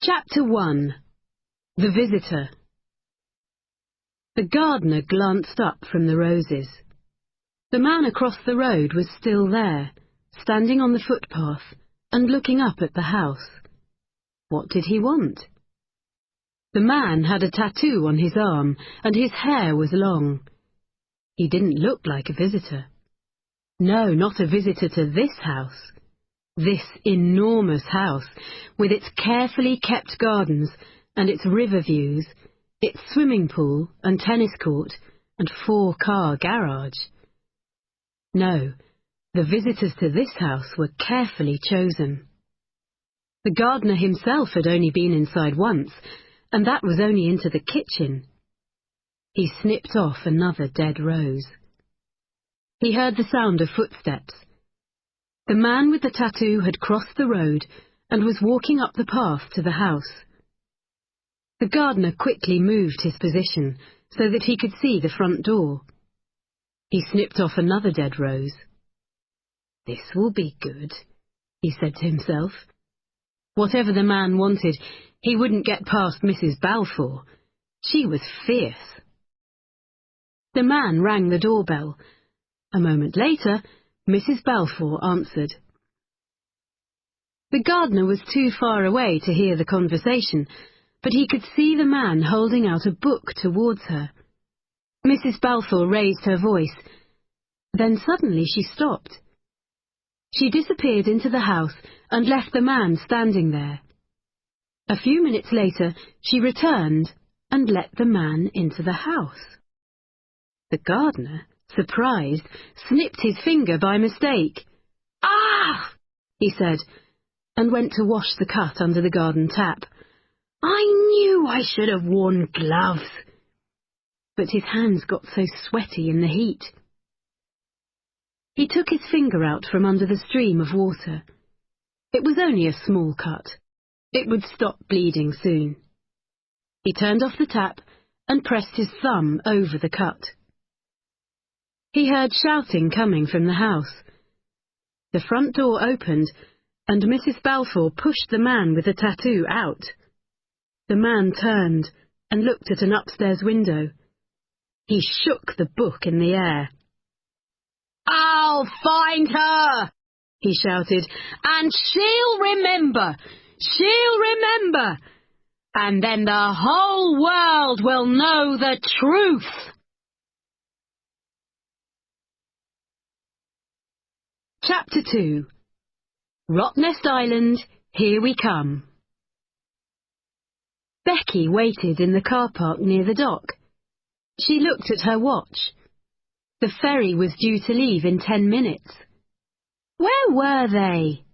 Chapter 1. The Visitor. The gardener glanced up from the roses. The man across the road was still there, standing on the footpath and looking up at the house. What did he want? The man had a tattoo on his arm, and his hair was long. He didn't look like a visitor. No, not a visitor to this house. This enormous house, with its carefully kept gardens and its river views, its swimming pool and tennis court and 4-car garage. No, the visitors to this house were carefully chosen. The gardener himself had only been inside once, and that was only into the kitchen. He snipped off another dead rose. He heard the sound of footsteps. The man with the tattoo had crossed the road and was walking up the path to the house. The gardener quickly moved his position so that he could see the front door. He snipped off another dead rose. "This will be good," he said to himself. Whatever the man wanted, he wouldn't get past Mrs. Balfour. She was fierce. The man rang the doorbell. A moment later, Mrs. Balfour answered. The gardener was too far away to hear the conversation, but he could see the man holding out a book towards her. Mrs. Balfour raised her voice. Then suddenly she stopped. She disappeared into the house and left the man standing there. A few minutes later, she returned and let the man into the house. The gardener, surprised, snipped his finger by mistake. "Ah!" he said, and went to wash the cut under the garden tap. "I knew I should have worn gloves." But his hands got so sweaty in the heat. He took his finger out from under the stream of water. It was only a small cut. It would stop bleeding soon. He turned off the tap and pressed his thumb over the cut. He heard shouting coming from the house. The front door opened, and Mrs. Balfour pushed the man with the tattoo out. The man turned and looked at an upstairs window. He shook the book in the air. "I'll find her!" he shouted, "and she'll remember! She'll remember! And then the whole world will know the truth!" Chapter 2. Rottnest Island, Here We Come. Becky waited in the car park near the dock. She looked at her watch. The ferry was due to leave in 10 minutes. Where were they?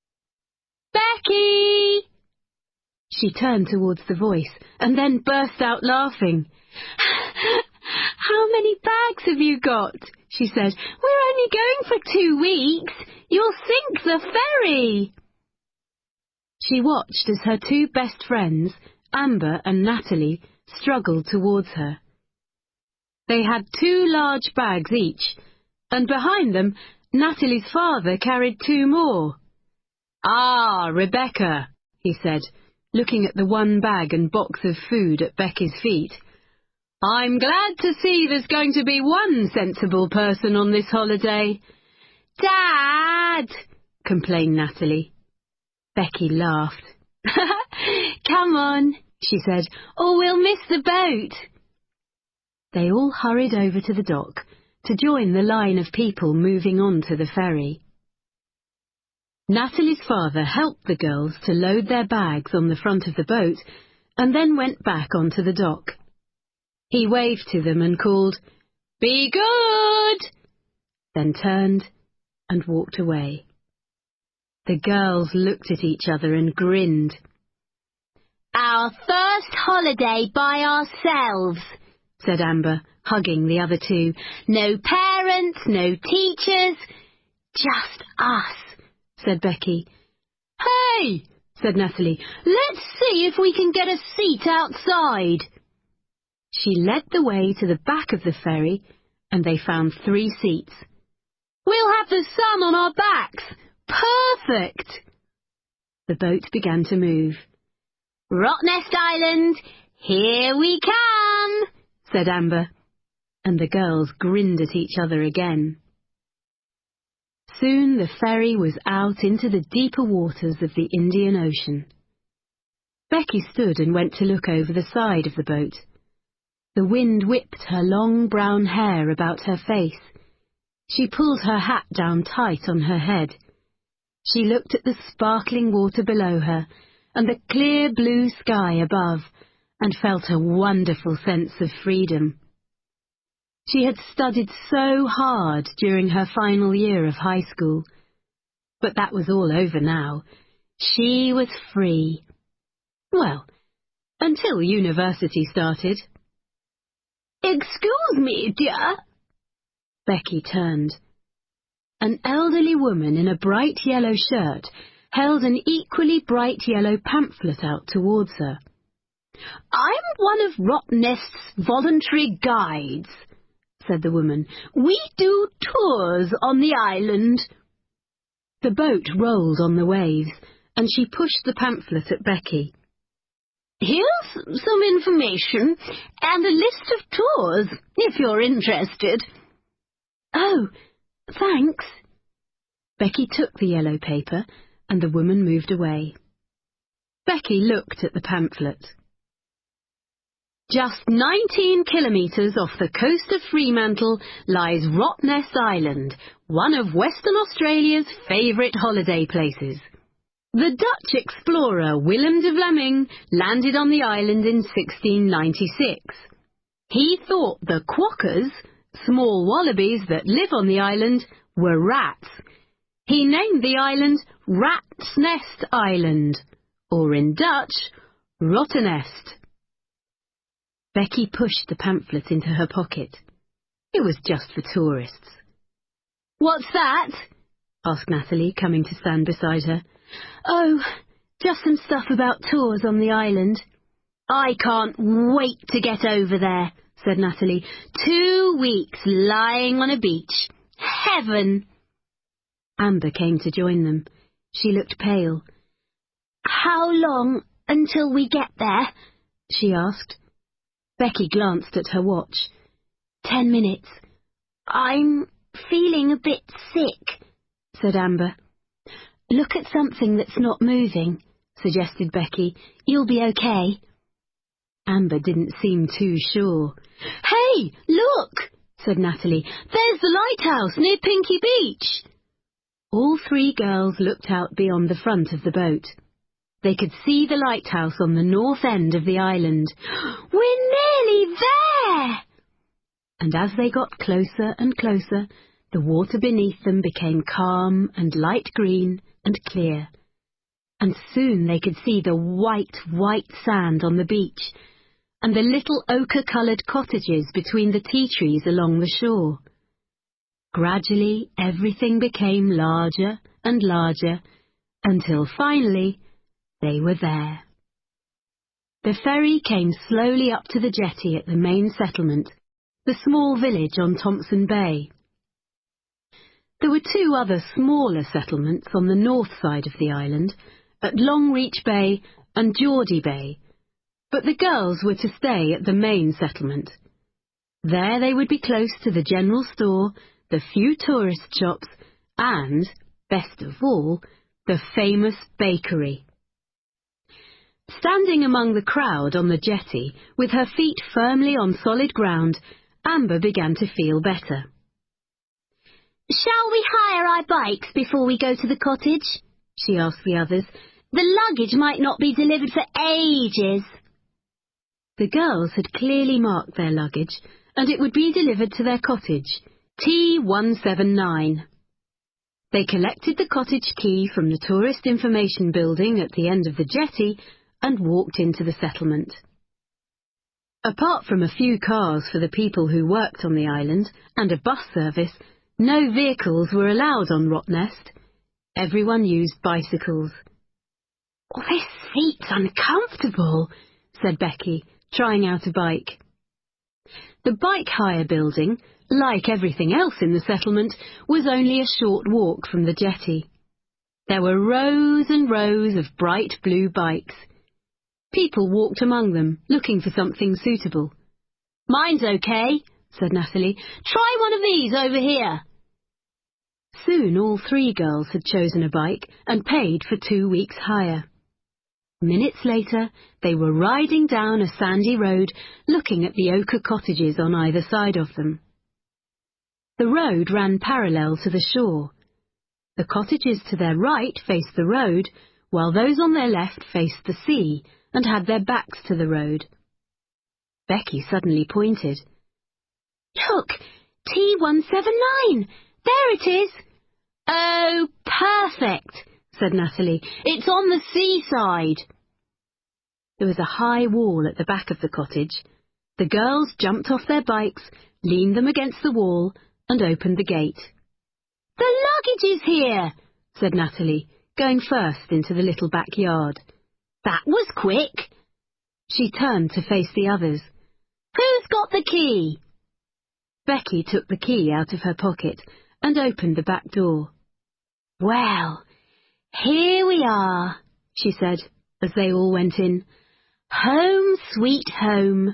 "Becky!" She turned towards the voice and then burst out laughing. "How many bags have you got?" she said. "We're only going for 2 weeks. You'll sink the ferry." She watched as her 2 best friends, Amber and Natalie, struggled towards her. They had 2 large bags each, and behind them, Natalie's father carried 2 more. "Ah, Rebecca," he said, looking at the 1 bag and box of food at Becky's feet. "I'm glad to see there's going to be one sensible person on this holiday." "Dad!" complained Natalie. Becky laughed. "Come on," she said, "or we'll miss the boat." They all hurried over to the dock to join the line of people moving on to the ferry. Natalie's father helped the girls to load their bags on the front of the boat and then went back onto the dock. He waved to them and called, "Be good!" then turned and walked away. The girls looked at each other and grinned. "Our first holiday by ourselves," said Amber, hugging the other 2. "No parents, no teachers, just us," said Becky. "Hey," said Natalie, "let's see if we can get a seat outside." She led the way to the back of the ferry, and they found 3 seats. "We'll have the sun on our backs. Perfect!" The boat began to move. "Rottnest Island, here we come," said Amber, and the girls grinned at each other again. Soon the ferry was out into the deeper waters of the Indian Ocean. Becky stood and went to look over the side of the boat. The wind whipped her long brown hair about her face. She pulled her hat down tight on her head. She looked at the sparkling water below her and the clear blue sky above and felt a wonderful sense of freedom. She had studied so hard during her final year of high school. But that was all over now. She was free. Well, until university started. "Excuse me, dear." Becky turned. An elderly woman in a bright yellow shirt held an equally bright yellow pamphlet out towards her. "I'm one of Rottnest's voluntary guides," said the woman. "We do tours on the island." The boat rolled on the waves, and she pushed the pamphlet at Becky. "Here's some information and a list of tours, if you're interested." "Oh, thanks." Becky took the yellow paper, and the woman moved away. Becky looked at the pamphlet. Just 19 kilometres off the coast of Fremantle lies Rottnest Island, one of Western Australia's favourite holiday places. The Dutch explorer Willem de Vlaming landed on the island in 1696. He thought the quokkas, small wallabies that live on the island, were rats. He named the island Rat's Nest Island, or in Dutch, Rottnest. Becky pushed the pamphlet into her pocket. It was just for tourists. "What's that?" asked Natalie, coming to stand beside her. "Oh, just some stuff about tours on the island." "I can't wait to get over there," said Natalie. 2 weeks lying on a beach. Heaven!" Amber came to join them. She looked pale. "How long until we get there?" she asked. Becky glanced at her watch. 10 minutes. "I'm feeling a bit sick," said Amber. "Look at something that's not moving," suggested Becky. "You'll be okay." Amber didn't seem too sure. "Hey, look!" said Natalie. "There's the lighthouse near Pinky Beach." All three girls looked out beyond the front of the boat. They could see the lighthouse on the north end of the island. "We're nearly there!" And as they got closer and closer, the water beneath them became calm and light green and clear. And soon they could see the white sand on the beach, and the little ochre-coloured cottages between the tea trees along the shore. Gradually everything became larger and larger, until finally they were there. The ferry came slowly up to the jetty at the main settlement, the small village on Thompson Bay. There were 2 other smaller settlements on the north side of the island, at Longreach Bay and Geordie Bay, but the girls were to stay at the main settlement. There they would be close to the general store, the few tourist shops, and, best of all, the famous bakery. Standing among the crowd on the jetty, with her feet firmly on solid ground, Amber began to feel better. "Shall we hire our bikes before we go to the cottage?" she asked the others. "The luggage might not be delivered for ages." The girls had clearly marked their luggage, and it would be delivered to their cottage, T179. They collected the cottage key from the tourist information building at the end of the jetty and walked into the settlement. Apart from a few cars for the people who worked on the island and a bus service, no vehicles were allowed on Rottnest. Everyone used bicycles. "Oh, this seat's uncomfortable," said Becky, trying out a bike. The bike hire building, like everything else in the settlement, was only a short walk from the jetty. There were rows and rows of bright blue bikes. People walked among them, looking for something suitable. "Mine's okay," said Natalie. "Try one of these over here." Soon all 3 girls had chosen a bike and paid for 2 weeks' hire. Minutes later, they were riding down a sandy road, looking at the ochre cottages on either side of them. The road ran parallel to the shore. The cottages to their right faced the road, while those on their left faced the sea and had their backs to the road. Becky suddenly pointed. "Look, T179! There it is!" "Oh, perfect," said Natalie. "It's on the seaside." There was a high wall at the back of the cottage. The girls jumped off their bikes, leaned them against the wall, and opened the gate. "The luggage is here," said Natalie, going first into the little backyard. "That was quick." She turned to face the others. "Who's got the key?" Becky took the key out of her pocket and opened the back door. "Well, here we are," she said as they all went in. "Home sweet home."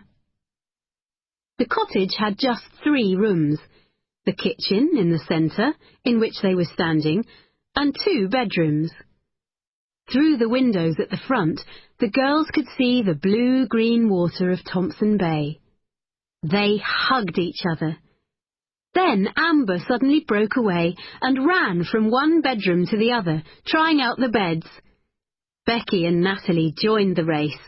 The cottage had just 3 rooms, the kitchen in the centre, in which they were standing, and 2 bedrooms. Through the windows at the front, the girls could see the blue-green water of Thompson Bay. They hugged each other. Then Amber suddenly broke away and ran from one bedroom to the other, trying out the beds. Becky and Natalie joined the race.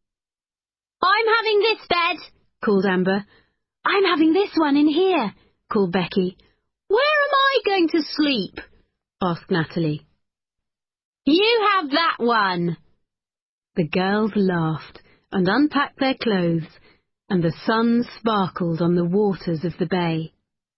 "I'm having this bed," called Amber. "I'm having this one in here," called Becky. "Where am I going to sleep?" asked Natalie. "You have that one." The girls laughed and unpacked their clothes, and the sun sparkled on the waters of the bay.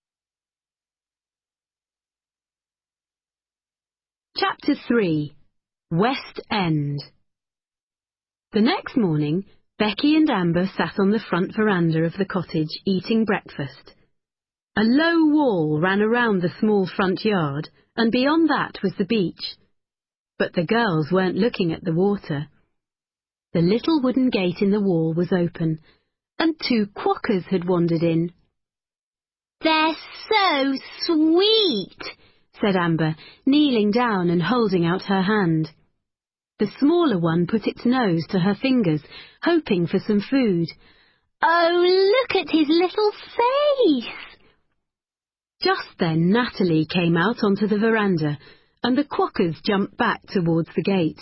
Chapter 3. West End. The next morning, Becky and Amber sat on the front veranda of the cottage eating breakfast. A low wall ran around the small front yard, and beyond that was the beach. But the girls weren't looking at the water. The little wooden gate in the wall was open, and 2 quokkas had wandered in. "They're so sweet," said Amber, kneeling down and holding out her hand. The smaller one put its nose to her fingers, hoping for some food. "Oh, look at his little face!" Just then Natalie came out onto the veranda, and the quokkas jumped back towards the gate.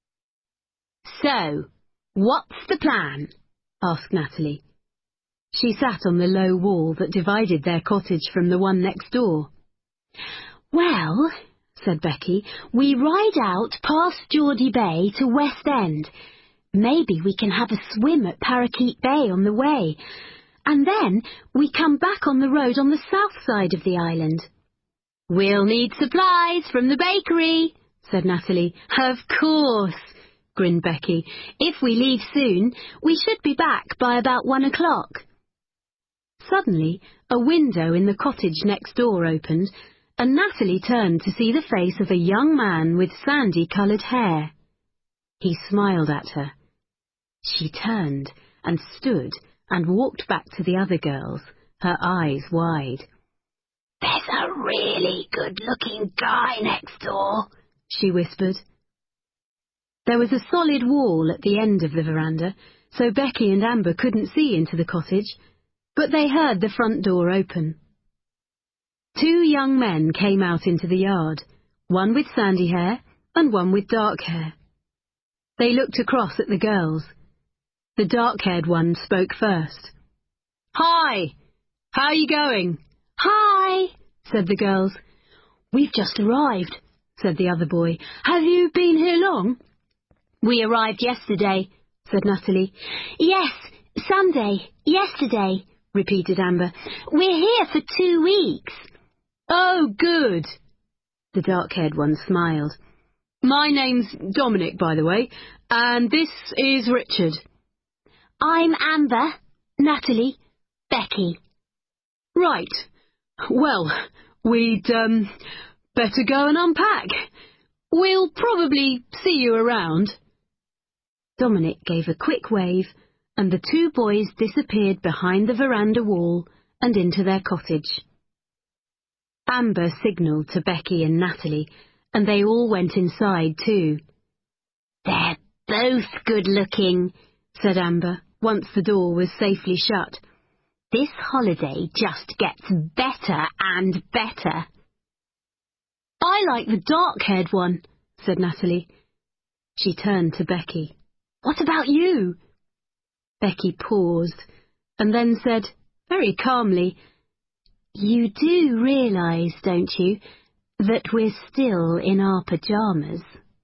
"So, what's the plan?" asked Natalie. She sat on the low wall that divided their cottage from the one next door. "Well," said Becky, "we ride out past Geordie Bay to West End. Maybe we can have a swim at Parakeet Bay on the way, and then we come back on the road on the south side of the island." "We'll need supplies from the bakery," said Natalie. "Of course," grinned Becky. "If we leave soon, we should be back by about 1 o'clock. Suddenly, a window in the cottage next door opened, and Natalie turned to see the face of a young man with sandy-coloured hair. He smiled at her. She turned and stood and walked back to the other girls, her eyes wide. "There's a really good-looking guy next door," she whispered. There was a solid wall at the end of the veranda, so Becky and Amber couldn't see into the cottage, but they heard the front door open. 2 young men came out into the yard, one with sandy hair and one with dark hair. They looked across at the girls. The dark-haired one spoke first. "Hi! How are you going?" "Hi!" said the girls. "We've just arrived," said the other boy. "Have you been here long?" "We arrived yesterday," said Natalie. "Yes, Sunday, yesterday," repeated Amber. "We're here for 2 weeks." "Oh, good." The dark-haired one smiled. "My name's Dominic, by the way, and this is Richard." "I'm Amber, Natalie, Becky." "Right. Well, we'd better go and unpack. We'll probably see you around." Dominic gave a quick wave, and the two boys disappeared behind the veranda wall and into their cottage. Amber signalled to Becky and Natalie, and they all went inside too. "They're both good-looking," said Amber, once the door was safely shut. "This holiday just gets better and better." "I like the dark-haired one," said Natalie. She turned to Becky. "What about you?" Becky paused, and then said, very calmly, "You do realise, don't you, that we're still in our pyjamas?"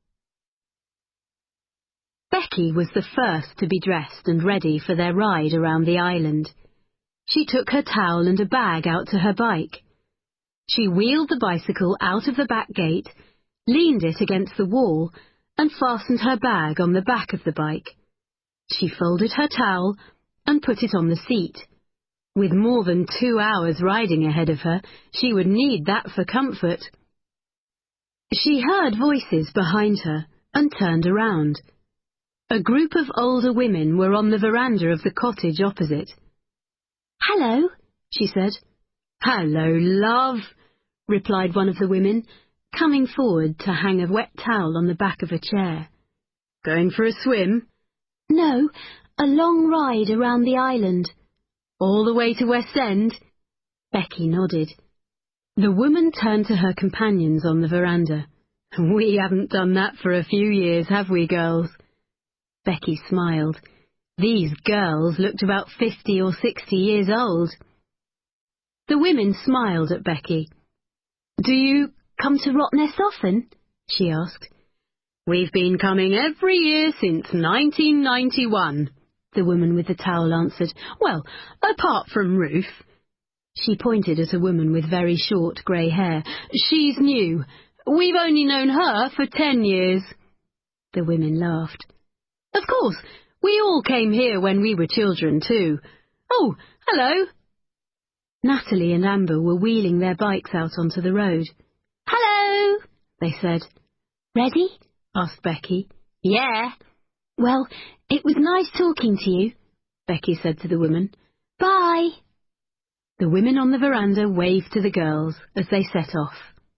Becky was the first to be dressed and ready for their ride around the island. She took her towel and a bag out to her bike. She wheeled the bicycle out of the back gate, leaned it against the wall, and fastened her bag on the back of the bike. She folded her towel and put it on the seat. With more than 2 hours riding ahead of her, she would need that for comfort. She heard voices behind her and turned around. A group of older women were on the veranda of the cottage opposite. "Hello," she said. "Hello, love," replied one of the women, coming forward to hang a wet towel on the back of a chair. "Going for a swim?" "No, a long ride around the island." "All the way to West End?" Becky nodded. The woman turned to her companions on the veranda. "We haven't done that for a few years, have we, girls?" Becky smiled. These girls looked about 50 or 60 years old. The women smiled at Becky. "Do you come to Rottnest often?" she asked. "We've been coming every year since 1991, the woman with the towel answered. "Well, apart from Ruth." She pointed at a woman with very short grey hair. "She's new. We've only known her for 10 years. The women laughed. "Of course, we all came here when we were children too. Oh, hello." Natalie and Amber were wheeling their bikes out onto the road. "Hello," they said. "Ready?" asked Becky. "Yeah." "Well, it was nice talking to you," Becky said to the woman. "Bye." The women on the veranda waved to the girls as they set off.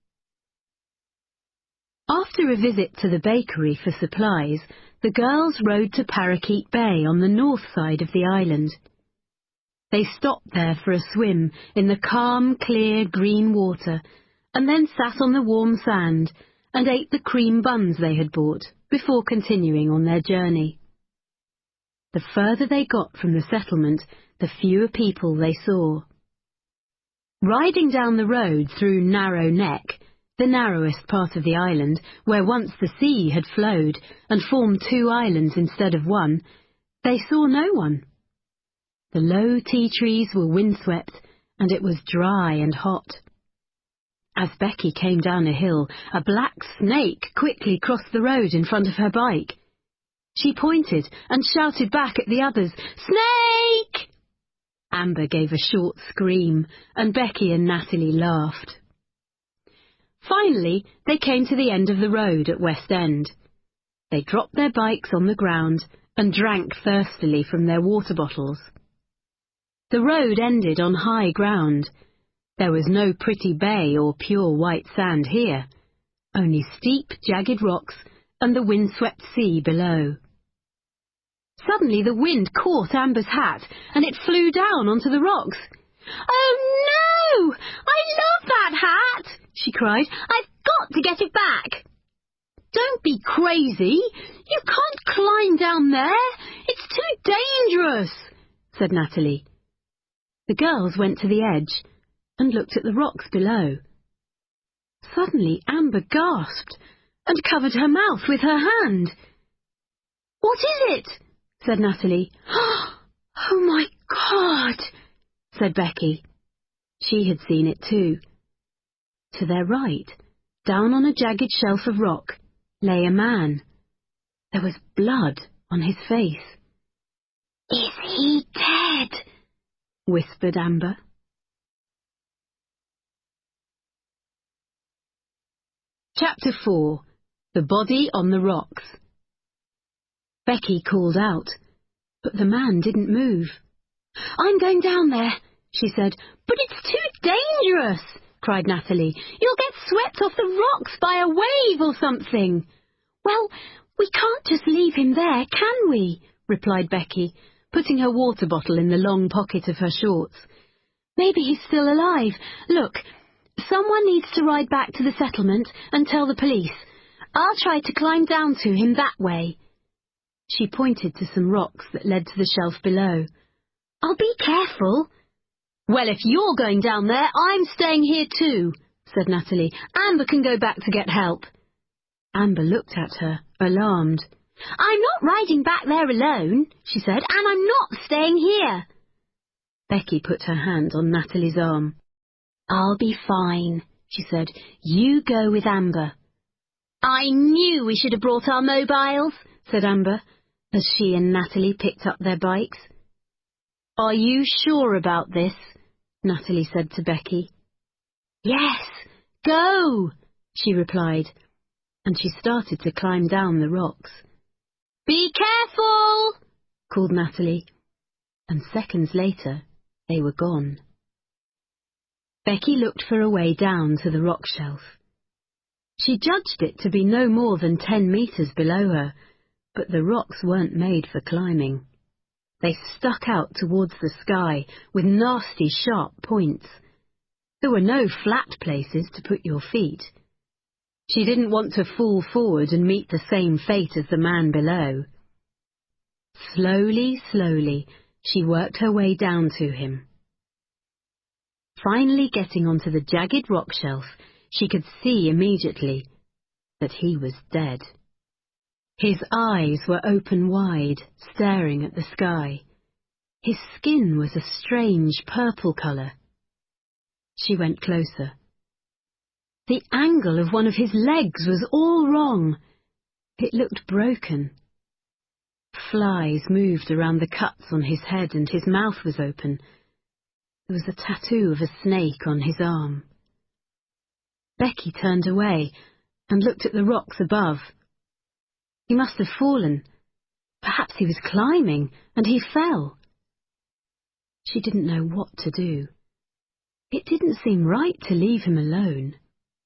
After a visit to the bakery for supplies, the girls rode to Parakeet Bay on the north side of the island. They stopped there for a swim in the calm, clear, green water, and then sat on the warm sand and ate the cream buns they had bought before continuing on their journey. The further they got from the settlement, the fewer people they saw. Riding down the road through Narrow Neck, the narrowest part of the island, where once the sea had flowed and formed 2 islands instead of 1, they saw no one. The low tea trees were windswept, and it was dry and hot. As Becky came down a hill, a black snake quickly crossed the road in front of her bike. She pointed and shouted back at the others, "Snake!" Amber gave a short scream, and Becky and Natalie laughed. Finally, they came to the end of the road at West End. They dropped their bikes on the ground and drank thirstily from their water bottles. The road ended on high ground. There was no pretty bay or pure white sand here, only steep, jagged rocks and the windswept sea below. Suddenly the wind caught Amber's hat, and it flew down onto the rocks. "Oh no! I love that hat!" she cried. "I've got to get it back." "Don't be crazy! You can't climb down there! It's too dangerous!" said Natalie. The girls went to the edge and looked at the rocks below. Suddenly Amber gasped and covered her mouth with her hand. "What is it?" said Natalie. "Oh my God!" said Becky. She had seen it too. To their right, down on a jagged shelf of rock, lay a man. There was blood on his face. "Is he dead?" whispered Amber. Chapter 4. The Body on the Rocks. Becky called out, but the man didn't move. "I'm going down there," she said. "But it's too dangerous," cried Natalie. "You'll get swept off the rocks by a wave or something." "Well, we can't just leave him there, can we?" replied Becky, putting her water bottle in the long pocket of her shorts. "Maybe he's still alive. Look, someone needs to ride back to the settlement and tell the police. I'll try to climb down to him that way." She pointed to some rocks that led to the shelf below. "I'll be careful." "Well, if you're going down there, I'm staying here too," said Natalie. "Amber can go back to get help." Amber looked at her, alarmed. "I'm not riding back there alone," she said, "and I'm not staying here." Becky put her hand on Natalie's arm. "I'll be fine," she said. "You go with Amber." "I knew we should have brought our mobiles," said Amber, as she and Natalie picked up their bikes. "Are you sure about this?" Natalie said to Becky. "Yes, go," she replied, and she started to climb down the rocks. "Be careful," called Natalie, and seconds later they were gone. Becky looked for a way down to the rock shelf. She judged it to be no more than 10 meters below her, but the rocks weren't made for climbing. They stuck out towards the sky with nasty, sharp points. There were no flat places to put your feet. She didn't want to fall forward and meet the same fate as the man below. Slowly, slowly, she worked her way down to him. Finally getting onto the jagged rock shelf, she could see immediately that he was dead. His eyes were open wide, staring at the sky. His skin was a strange purple colour. She went closer. The angle of one of his legs was all wrong. It looked broken. Flies moved around the cuts on his head and his mouth was open. There was a tattoo of a snake on his arm. Becky turned away and looked at the rocks above. He must have fallen. Perhaps he was climbing and he fell. She didn't know what to do. It didn't seem right to leave him alone.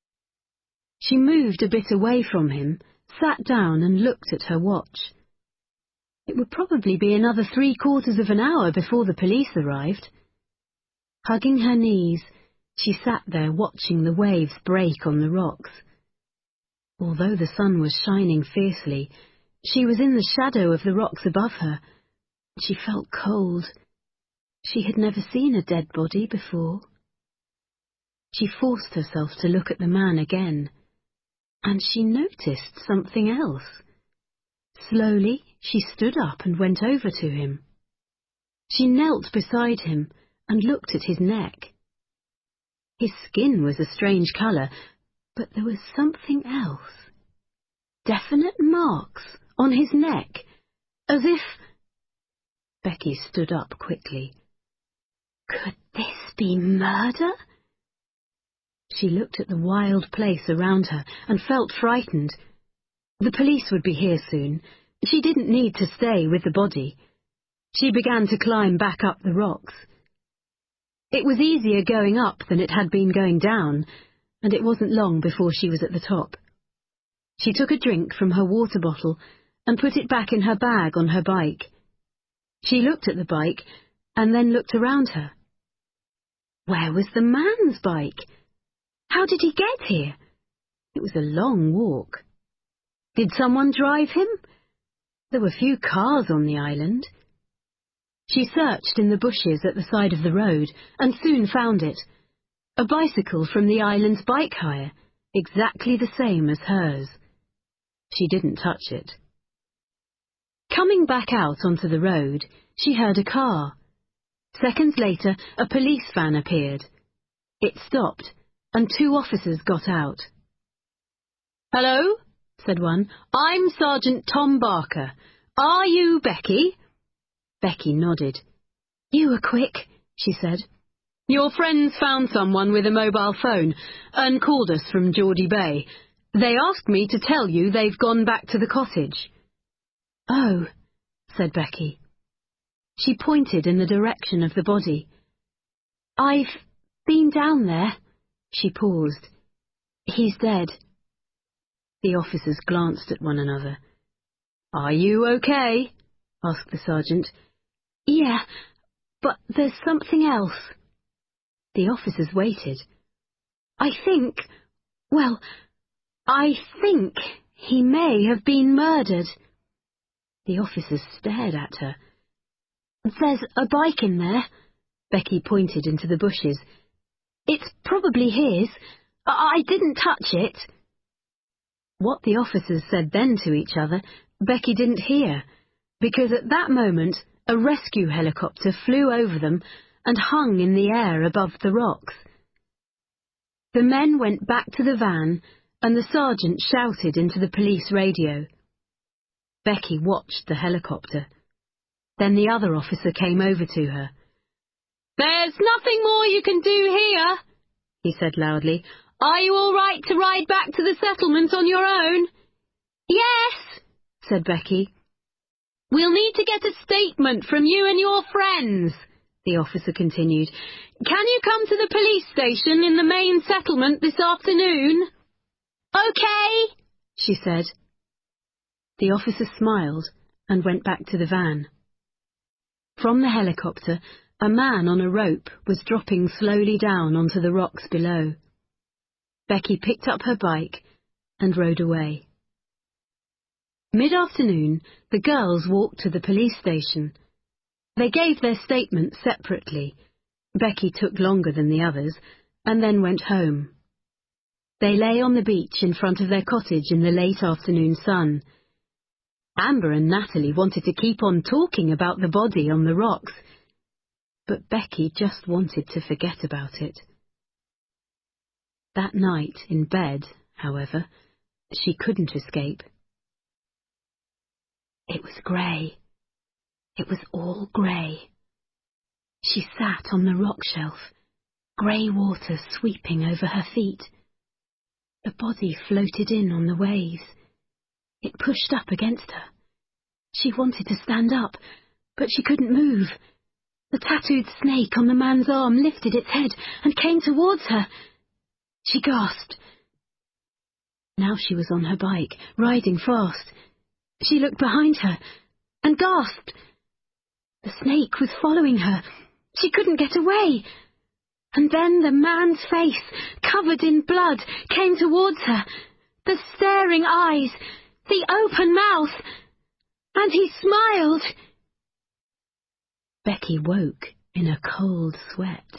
She moved a bit away from him, sat down and looked at her watch. It would probably be another 3/4 of an hour before the police arrived. Hugging her knees, she sat there watching the waves break on the rocks. Although the sun was shining fiercely, she was in the shadow of the rocks above her. She felt cold. She had never seen a dead body before. She forced herself to look at the man again, and she noticed something else. Slowly, she stood up and went over to him. She knelt beside him and looked at his neck. His skin was a strange colour, but there was something else. Definite marks on his neck, as if... Becky stood up quickly. Could this be murder? She looked at the wild place around her and felt frightened. The police would be here soon. She didn't need to stay with the body. She began to climb back up the rocks. It was easier going up than it had been going down, and it wasn't long before she was at the top. She took a drink from her water bottle and put it back in her bag on her bike. She looked at the bike and then looked around her. Where was the man's bike? How did he get here? It was a long walk. Did someone drive him? There were few cars on the island. She searched in the bushes at the side of the road and soon found it. A bicycle from the island's bike hire, exactly the same as hers. She didn't touch it. Coming back out onto the road, she heard a car. Seconds later, a police van appeared. It stopped, and 2 officers got out. "Hello," said one. "I'm Sergeant Tom Barker. Are you Becky?" Becky nodded. "You were quick," she said. "Your friends found someone with a mobile phone and called us from Geordie Bay. They asked me to tell you they've gone back to the cottage." "Oh," said Becky. She pointed in the direction of the body. "I've been down there." She paused. "He's dead." The officers glanced at one another. "Are you okay?" asked the sergeant. "Yeah, but there's something else." The officers waited. I think he may have been murdered." The officers stared at her. "There's a bike in there." Becky pointed into the bushes. "It's probably his. I didn't touch it." What the officers said then to each other, Becky didn't hear, because at that moment a rescue helicopter flew over them and hung in the air above the rocks. The men went back to the van, and the sergeant shouted into the police radio. Becky watched the helicopter. Then the other officer came over to her. "There's nothing more you can do here," he said loudly. "Are you all right to ride back to the settlement on your own?" "Yes," said Becky. "We'll need to get a statement from you and your friends," the officer continued. "Can you come to the police station in the main settlement this afternoon?" "Okay," she said. The officer smiled and went back to the van. From the helicopter, a man on a rope was dropping slowly down onto the rocks below. Becky picked up her bike and rode away. Mid-afternoon, the girls walked to the police station. They gave their statements separately. Becky took longer than the others, and then went home. They lay on the beach in front of their cottage in the late afternoon sun. Amber and Natalie wanted to keep on talking about the body on the rocks, but Becky just wanted to forget about it. That night in bed, however, she couldn't escape. It was grey. It was all grey. She sat on the rock shelf, grey water sweeping over her feet. The body floated in on the waves. It pushed up against her. She wanted to stand up, but she couldn't move. The tattooed snake on the man's arm lifted its head and came towards her. She gasped. Now she was on her bike, riding fast. She looked behind her and gasped. The snake was following her. She couldn't get away. And then the man's face, covered in blood, came towards her. The staring eyes, the open mouth, and he smiled. Becky woke in a cold sweat.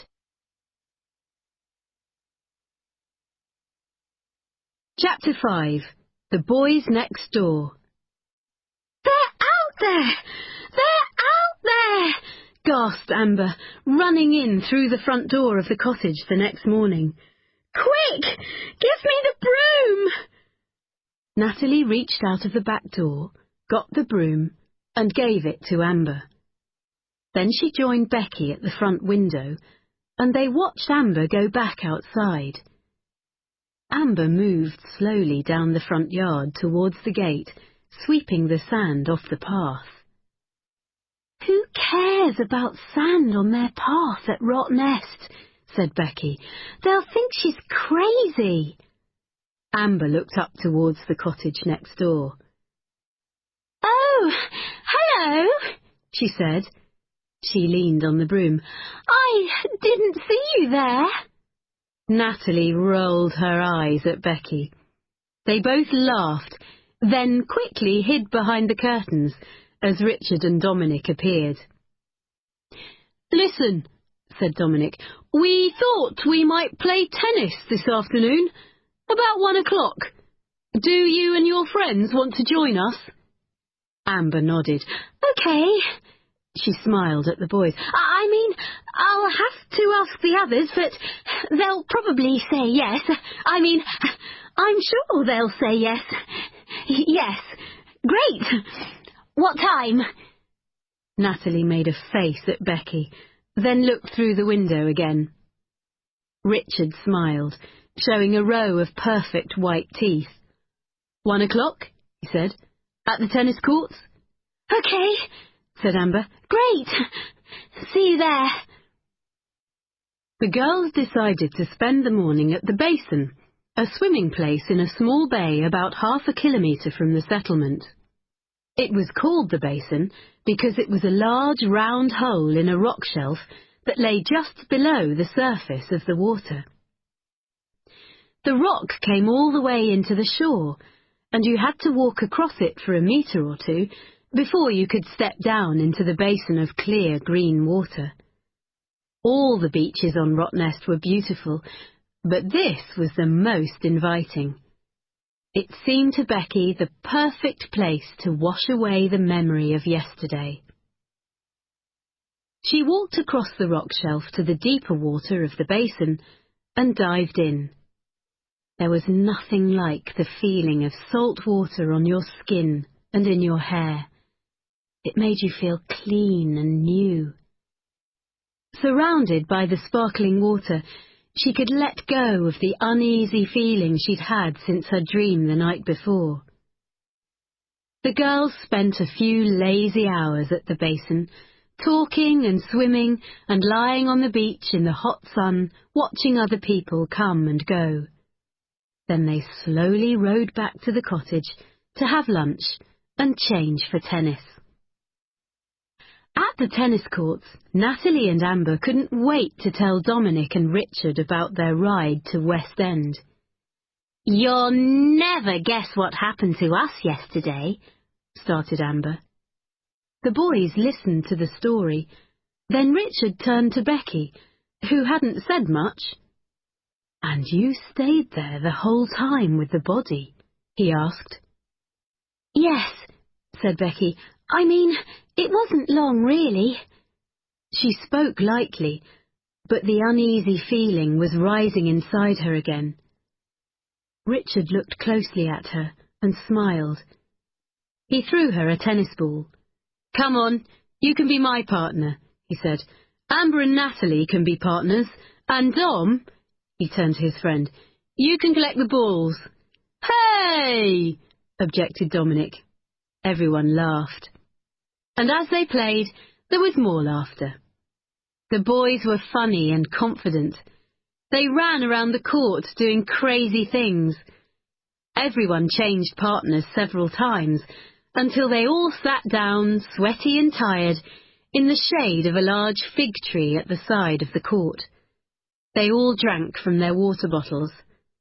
Chapter 5. The Boys Next Door. "They're out there! They're out there!" gasped Amber, running in through the front door of the cottage the next morning. "Quick! Give me the broom!" Natalie reached out of the back door, got the broom, and gave it to Amber. Then she joined Becky at the front window, and they watched Amber go back outside. Amber moved slowly down the front yard towards the gate, sweeping the sand off the path. "Who cares about sand on their path at Rottnest?" said Becky. "They'll think she's crazy." Amber looked up towards the cottage next door. "Oh, hello," she said. She leaned on the broom. "I didn't see you there." Natalie rolled her eyes at Becky. They both laughed, then quickly hid behind the curtains as Richard and Dominic appeared. "Listen," said Dominic, "we thought we might play tennis this afternoon, about 1 o'clock. Do you and your friends want to join us?" Amber nodded. "Okay." She smiled at the boys. I mean, I'll have to ask the others, but they'll probably say yes. I'm sure they'll say yes. Yes. Great. What time?" Natalie made a face at Becky, then looked through the window again. Richard smiled, showing a row of perfect white teeth. 1 o'clock, he said. "At the tennis courts?" "OK," said Amber. "Great. See you there." The girls decided to spend the morning at the Basin, a swimming place in a small bay about 1/2 kilometre from the settlement. It was called the Basin because it was a large round hole in a rock shelf that lay just below the surface of the water. The rock came all the way into the shore, and you had to walk across it for a metre or two before you could step down into the basin of clear green water. All the beaches on Rottnest were beautiful, but this was the most inviting. It seemed to Becky the perfect place to wash away the memory of yesterday. She walked across the rock shelf to the deeper water of the basin and dived in. There was nothing like the feeling of salt water on your skin and in your hair. It made you feel clean and new. Surrounded by the sparkling water, she could let go of the uneasy feeling she'd had since her dream the night before. The girls spent a few lazy hours at the basin, talking and swimming and lying on the beach in the hot sun, watching other people come and go. Then they slowly rowed back to the cottage to have lunch and change for tennis. At the tennis courts, Natalie and Amber couldn't wait to tell Dominic and Richard about their ride to West End. "You'll never guess what happened to us yesterday," started Amber. The boys listened to the story. Then Richard turned to Becky, who hadn't said much. "And you stayed there the whole time with the body?" he asked. "Yes," said Becky. "I mean, it wasn't long, really." She spoke lightly, but the uneasy feeling was rising inside her again. Richard looked closely at her and smiled. He threw her a tennis ball. "Come on, you can be my partner," he said. "Amber and Natalie can be partners, and Dom," he turned to his friend, "you can collect the balls." "Hey!" objected Dominic. Everyone laughed. And as they played, there was more laughter. The boys were funny and confident. They ran around the court doing crazy things. Everyone changed partners several times until they all sat down, sweaty and tired, in the shade of a large fig tree at the side of the court. They all drank from their water bottles.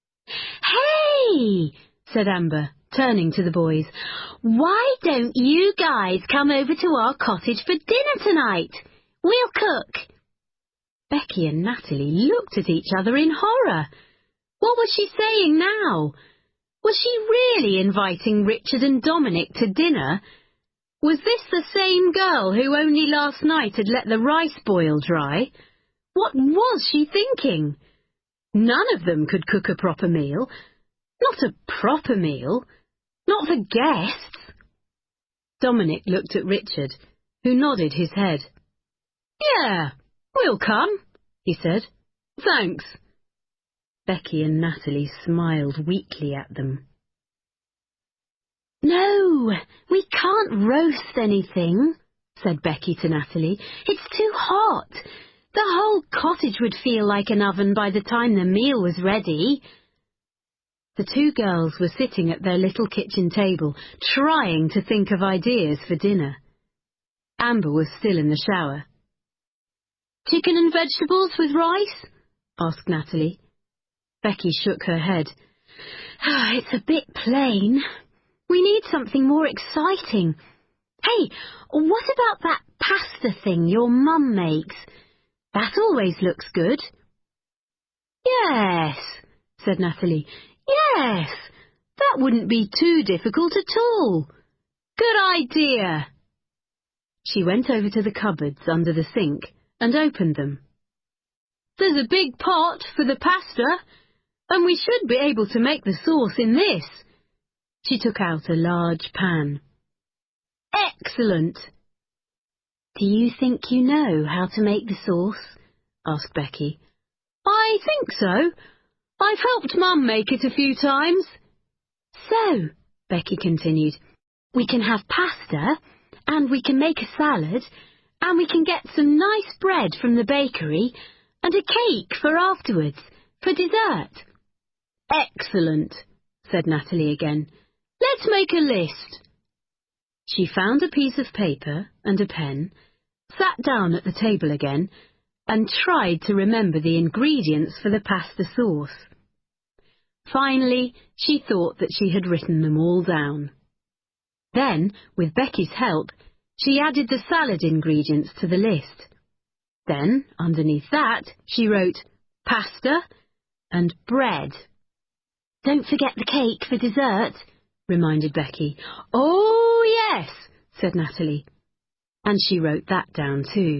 "Hey!" said Amber, turning to the boys. "Why don't you guys come over to our cottage for dinner tonight? We'll cook." Becky and Natalie looked at each other in horror. What was she saying now? Was she really inviting Richard and Dominic to dinner? Was this the same girl who only last night had let the rice boil dry? What was she thinking? None of them could cook a proper meal. Not a proper meal. Not for guests. Dominic looked at Richard, who nodded his head. "Yeah, we'll come," he said. "Thanks." Becky and Natalie smiled weakly at them. "No, we can't roast anything," said Becky to Natalie. "It's too hot. The whole cottage would feel like an oven by the time the meal was ready." The two girls were sitting at their little kitchen table, trying to think of ideas for dinner. Amber was still in the shower. "Chicken and vegetables with rice?" asked Natalie. Becky shook her head. "It's a bit plain. We need something more exciting. Hey, what about that pasta thing your mum makes? That always looks good." "Yes," said Natalie. "Yes, that wouldn't be too difficult at all. Good idea." She went over to the cupboards under the sink and opened them. "There's a big pot for the pasta, and we should be able to make the sauce in this." She took out a large pan. "Excellent." "Do you think you know how to make the sauce?" asked Becky. "I think so. I've helped Mum make it a few times." "So," Becky continued, "we can have pasta, and we can make a salad, and we can get some nice bread from the bakery, and a cake for afterwards, for dessert." "Excellent," said Natalie again. "Let's make a list." She found a piece of paper and a pen, sat down at the table again, and tried to remember the ingredients for the pasta sauce. Finally, she thought that she had written them all down. Then, with Becky's help, she added the salad ingredients to the list. Then, underneath that, she wrote pasta and bread. "Don't forget the cake for dessert," reminded Becky. "Oh, yes," said Natalie. And she wrote that down too.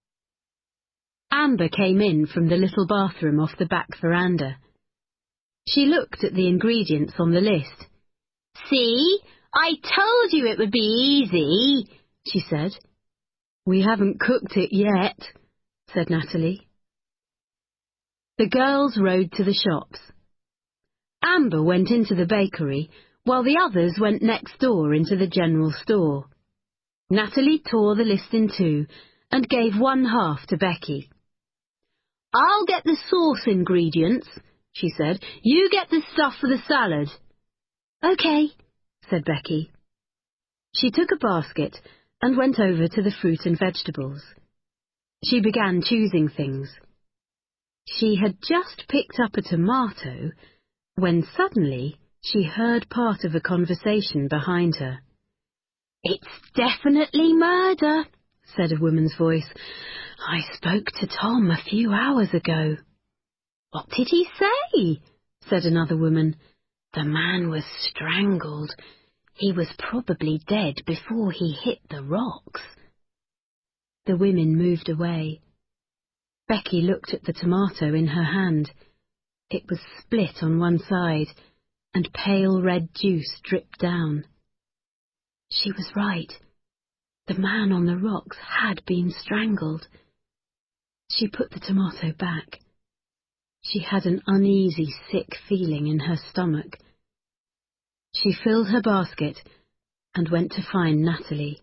Amber came in from the little bathroom off the back veranda. She looked at the ingredients on the list. "See? I told you it would be easy," she said. "We haven't cooked it yet," said Natalie. The girls rode to the shops. Amber went into the bakery, while the others went next door into the general store. Natalie tore the list in two and gave one half to Becky. "I'll get the sauce ingredients," she said. "You get the stuff for the salad." "OK," said Becky. She took a basket and went over to the fruit and vegetables. She began choosing things. She had just picked up a tomato when suddenly she heard part of a conversation behind her. "It's definitely murder," said a woman's voice. "I spoke to Tom a few hours ago." "What did he say?" said another woman. "The man was strangled. He was probably dead before he hit the rocks." The women moved away. Becky looked at the tomato in her hand. It was split on one side, and pale red juice dripped down. She was right. The man on the rocks had been strangled. She put the tomato back. She had an uneasy, sick feeling in her stomach. She filled her basket and went to find Natalie.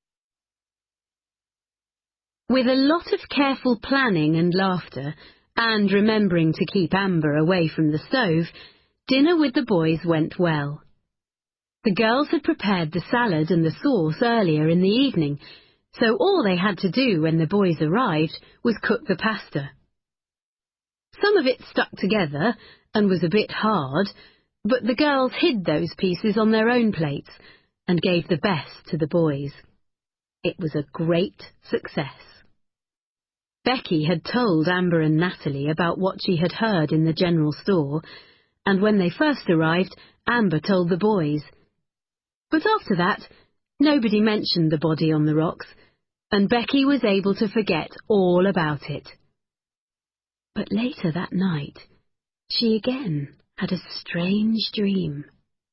With a lot of careful planning and laughter, and remembering to keep Amber away from the stove, dinner with the boys went well. The girls had prepared the salad and the sauce earlier in the evening, so all they had to do when the boys arrived was cook the pasta. Some of it stuck together and was a bit hard, but the girls hid those pieces on their own plates and gave the best to the boys. It was a great success. Becky had told Amber and Natalie about what she had heard in the general store, and when they first arrived, Amber told the boys. But after that, nobody mentioned the body on the rocks, and Becky was able to forget all about it. But later that night, she again had a strange dream.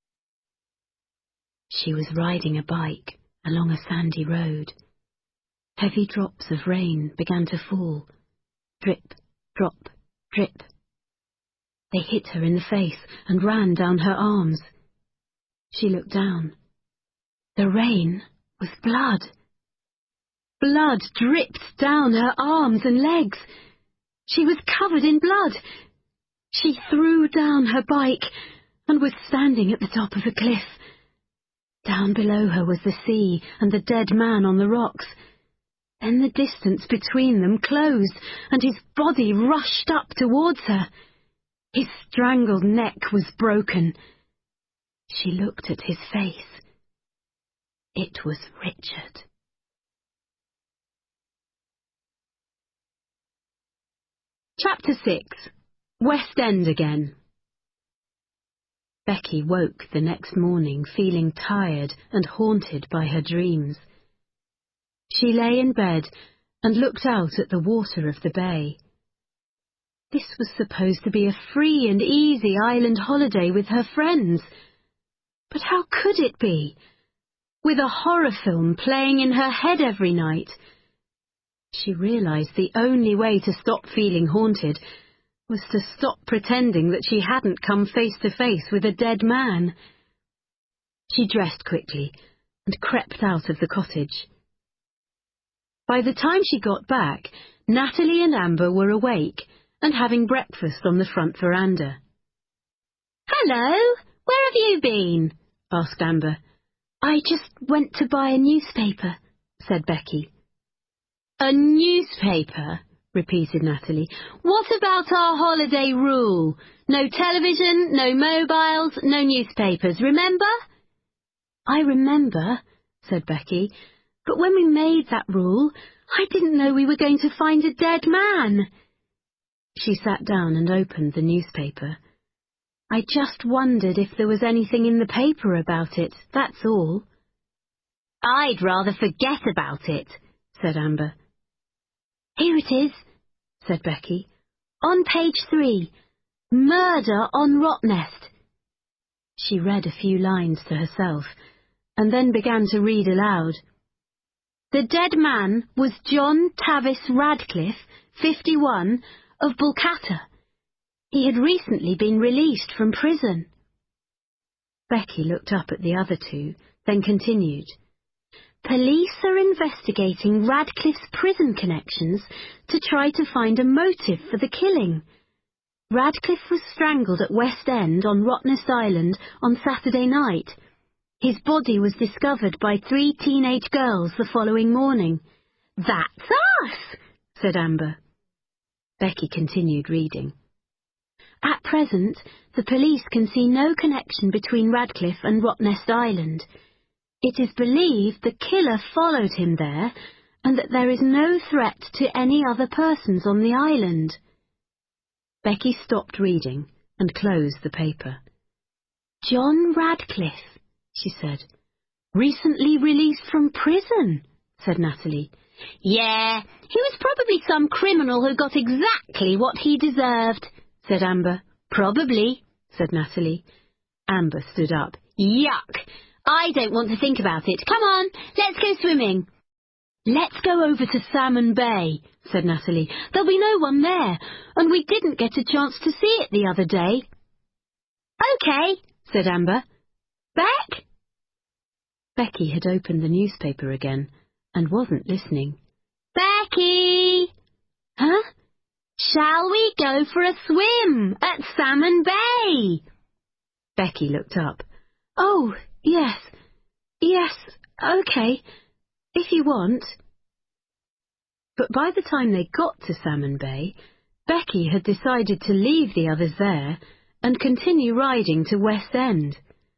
She was riding a bike along a sandy road. Heavy drops of rain began to fall. Drip, drop, drip. They hit her in the face and ran down her arms. She looked down. The rain was blood. Blood dripped down her arms and legs. She was covered in blood. She threw down her bike and was standing at the top of a cliff. Down below her was the sea and the dead man on the rocks. Then the distance between them closed, and his body rushed up towards her. His strangled neck was broken. She looked at his face. It was Richard. Chapter 6. West End Again. Becky woke the next morning feeling tired and haunted by her dreams. She lay in bed and looked out at the water of the bay. This was supposed to be a free and easy island holiday with her friends. But how could it be, with a horror film playing in her head every night? She realized the only way to stop feeling haunted was to stop pretending that she hadn't come face to face with a dead man. She dressed quickly and crept out of the cottage. By the time she got back, Natalie and Amber were awake and having breakfast on the front veranda. "Hello, where have you been?" asked Amber. "I just went to buy a newspaper," said Becky. "A newspaper?" repeated Natalie. "What about our holiday rule? No television, no mobiles, no newspapers, remember?" "I remember," said Becky, "but when we made that rule, I didn't know we were going to find a dead man." She sat down and opened the newspaper. "I just wondered if there was anything in the paper about it, that's all." "I'd rather forget about it," said Amber. "Here it is," said Becky. "On page 3, Murder on Rottnest." She read a few lines to herself, and then began to read aloud. "The dead man was John Tavis Radcliffe, 51, of Bulcata. He had recently been released from prison." Becky looked up at the other two, then continued. "Police are investigating Radcliffe's prison connections to try to find a motive for the killing. Radcliffe was strangled at West End on Rottnest Island on Saturday night. His body was discovered by 3 teenage girls the following morning." "That's us," said Amber. Becky continued reading. "At present, the police can see no connection between Radcliffe and Rottnest Island. It is believed the killer followed him there, and that there is no threat to any other persons on the island." Becky stopped reading and closed the paper. "John Radcliffe," she said. "Recently released from prison," said Natalie. "Yeah, he was probably some criminal who got exactly what he deserved," said Amber. "Probably," said Natalie. Amber stood up. "Yuck! I don't want to think about it. Come on, let's go swimming." "Let's go over to Salmon Bay," said Natalie. "There'll be no one there, and we didn't get a chance to see it the other day." "OK," said Amber. "Beck?" Becky had opened the newspaper again and wasn't listening. "Becky!" "Huh?" "Shall we go for a swim at Salmon Bay?" Becky looked up. "Oh, yes, OK, if you want." But by the time they got to Salmon Bay, Becky had decided to leave the others there and continue riding to West End.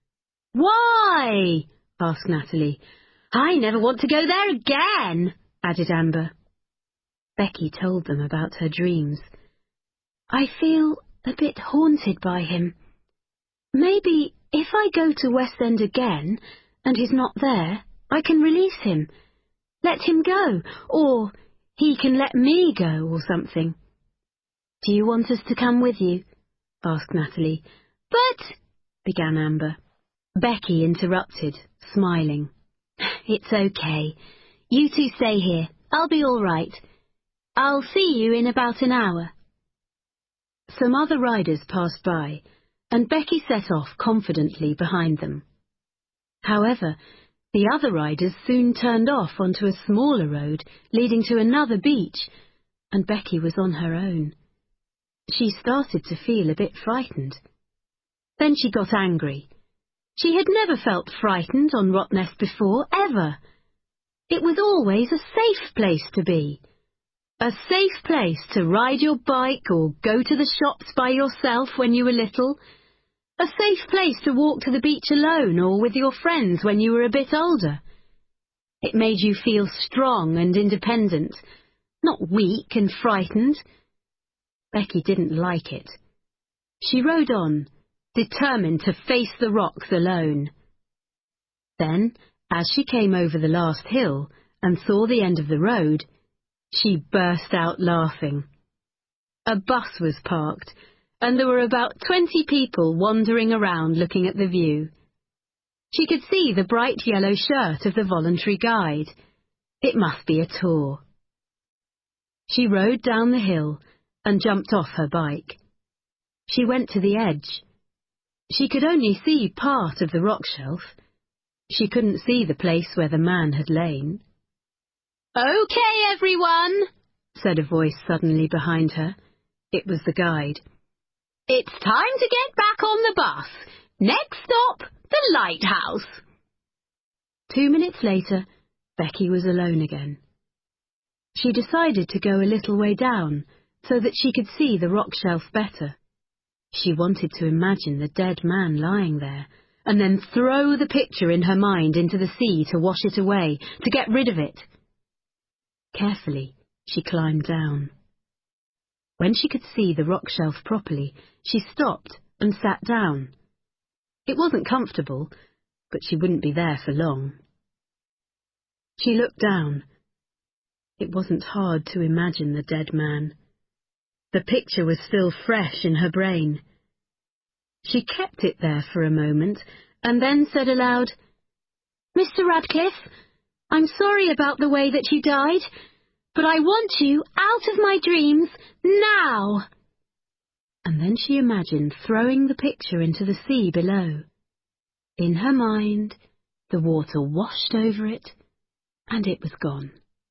"Why?" asked Natalie. "I never want to go there again," added Amber. Becky told them about her dreams. "I feel a bit haunted by him. Maybe if I go to West End again and he's not there, I can release him. Let him go, or he can let me go or something." "Do you want us to come with you?" asked Natalie. "But—" began Amber. Becky interrupted, smiling. "It's OK. You two stay here. I'll be all right. I'll see you in about an hour." Some other riders passed by, and Becky set off confidently behind them. However, the other riders soon turned off onto a smaller road leading to another beach, and Becky was on her own. She started to feel a bit frightened. Then she got angry. She had never felt frightened on Rottnest before, ever. It was always a safe place to be. A safe place to ride your bike or go to the shops by yourself when you were little. A safe place to walk to the beach alone or with your friends when you were a bit older. It made you feel strong and independent, not weak and frightened. Becky didn't like it. She rode on, determined to face the rocks alone. Then, as she came over the last hill and saw the end of the road, she burst out laughing. A bus was parked, and there were about 20 people wandering around looking at the view. She could see the bright yellow shirt of the voluntary guide. It must be a tour. She rode down the hill and jumped off her bike. She went to the edge. She could only see part of the rock shelf. She couldn't see the place where the man had lain. "Okay, everyone," said a voice suddenly behind her. It was the guide. "It's time to get back on the bus. Next stop, the lighthouse." 2 minutes later, Becky was alone again. She decided to go a little way down so that she could see the rock shelf better. She wanted to imagine the dead man lying there, and then throw the picture in her mind into the sea to wash it away, to get rid of it. Carefully, she climbed down. When she could see the rock shelf properly, she stopped and sat down. It wasn't comfortable, but she wouldn't be there for long. She looked down. It wasn't hard to imagine the dead man. The picture was still fresh in her brain. She kept it there for a moment, and then said aloud, "Mr. Radcliffe, I'm sorry about the way that you died, but I want you out of my dreams now." And then she imagined throwing the picture into the sea below. In her mind, the water washed over it, and it was gone.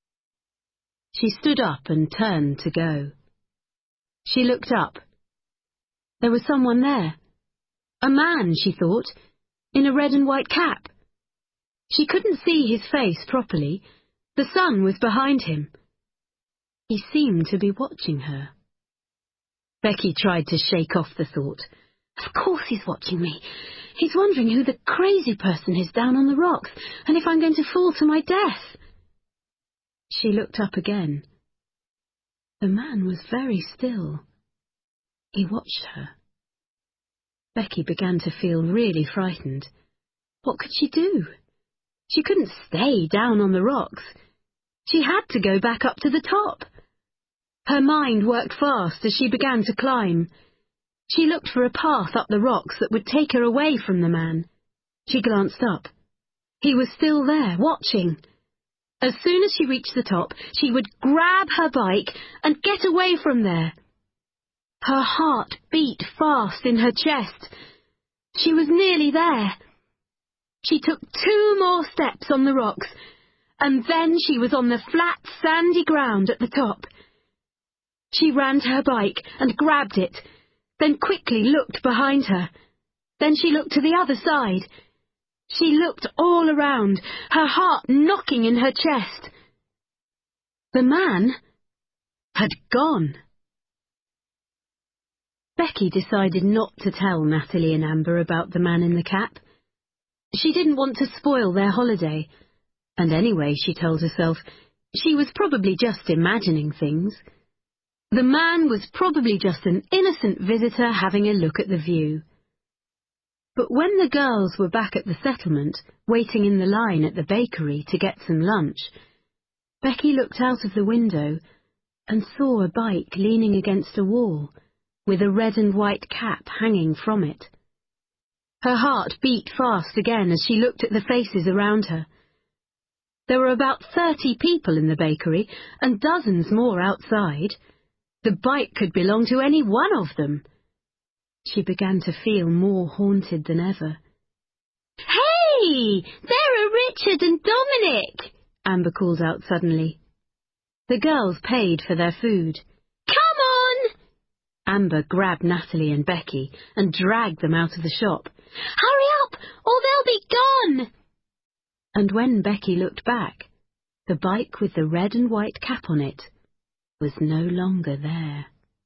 She stood up and turned to go. She looked up. There was someone there. A man, she thought, in a red and white cap. She couldn't see his face properly. The sun was behind him. He seemed to be watching her. Becky tried to shake off the thought. Of course he's watching me. He's wondering who the crazy person is down on the rocks, and if I'm going to fall to my death. She looked up again. The man was very still. He watched her. Becky began to feel really frightened. What could she do? She couldn't stay down on the rocks. She had to go back up to the top. Her mind worked fast as she began to climb. She looked for a path up the rocks that would take her away from the man. She glanced up. He was still there, watching. As soon as she reached the top, she would grab her bike and get away from there. Her heart beat fast in her chest. She was nearly there. She took 2 more steps on the rocks, and then she was on the flat, sandy ground at the top. She ran to her bike and grabbed it, then quickly looked behind her. Then she looked to the other side. She looked all around, her heart knocking in her chest. The man had gone. Becky decided not to tell Natalie and Amber about the man in the cap. She didn't want to spoil their holiday, and anyway, she told herself, she was probably just imagining things. The man was probably just an innocent visitor having a look at the view. But when the girls were back at the settlement, waiting in the line at the bakery to get some lunch, Becky looked out of the window and saw a bike leaning against a wall, with a red and white cap hanging from it. Her heart beat fast again as she looked at the faces around her. There were about 30 people in the bakery, and dozens more outside. The bike could belong to any one of them. She began to feel more haunted than ever. "Hey! There are Richard and Dominic!" Amber called out suddenly. The girls paid for their food. "Come on!" Amber grabbed Natalie and Becky and dragged them out of the shop. "Hurry up, or they'll be gone!" And when Becky looked back, the bike with the red and white cap on it was no longer there.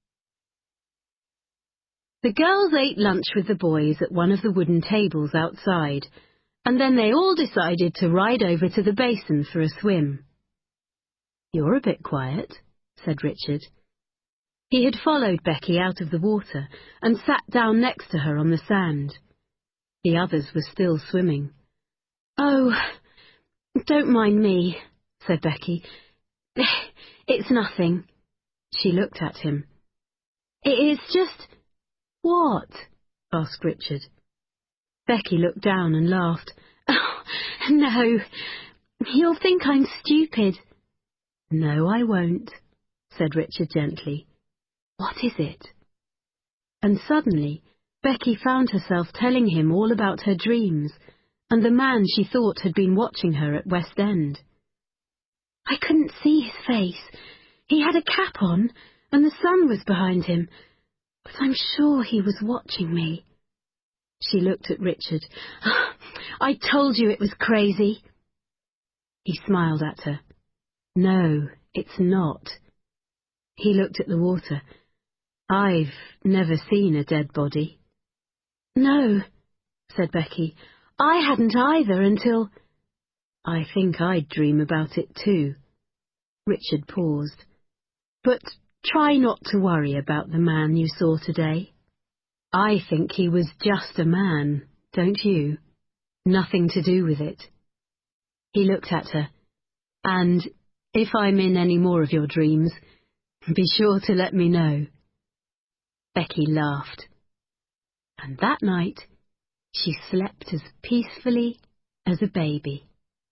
The girls ate lunch with the boys at one of the wooden tables outside, and then they all decided to ride over to the basin for a swim. "You're a bit quiet," said Richard. He had followed Becky out of the water and sat down next to her on the sand. The others were still swimming. "Oh, don't mind me," said Becky. "It's nothing." She looked at him. "It is just—" "What?" asked Richard. Becky looked down and laughed. "Oh, no, you'll think I'm stupid." "No, I won't," said Richard gently. "What is it?" And suddenly Becky found herself telling him all about her dreams and the man she thought had been watching her at West End. I couldn't see his face. He had a cap on, and the sun was behind him, but I'm sure he was watching me. She looked at Richard. I told you it was crazy. He smiled at her. No, it's not. He looked at the water. I've never seen a dead body. No, said Becky. I hadn't either until... I think I'd dream about it too. Richard paused. But try not to worry about the man you saw today. I think he was just a man, don't you? Nothing to do with it. He looked at her. And if I'm in any more of your dreams, be sure to let me know. Becky laughed. And that night, she slept as peacefully as a baby.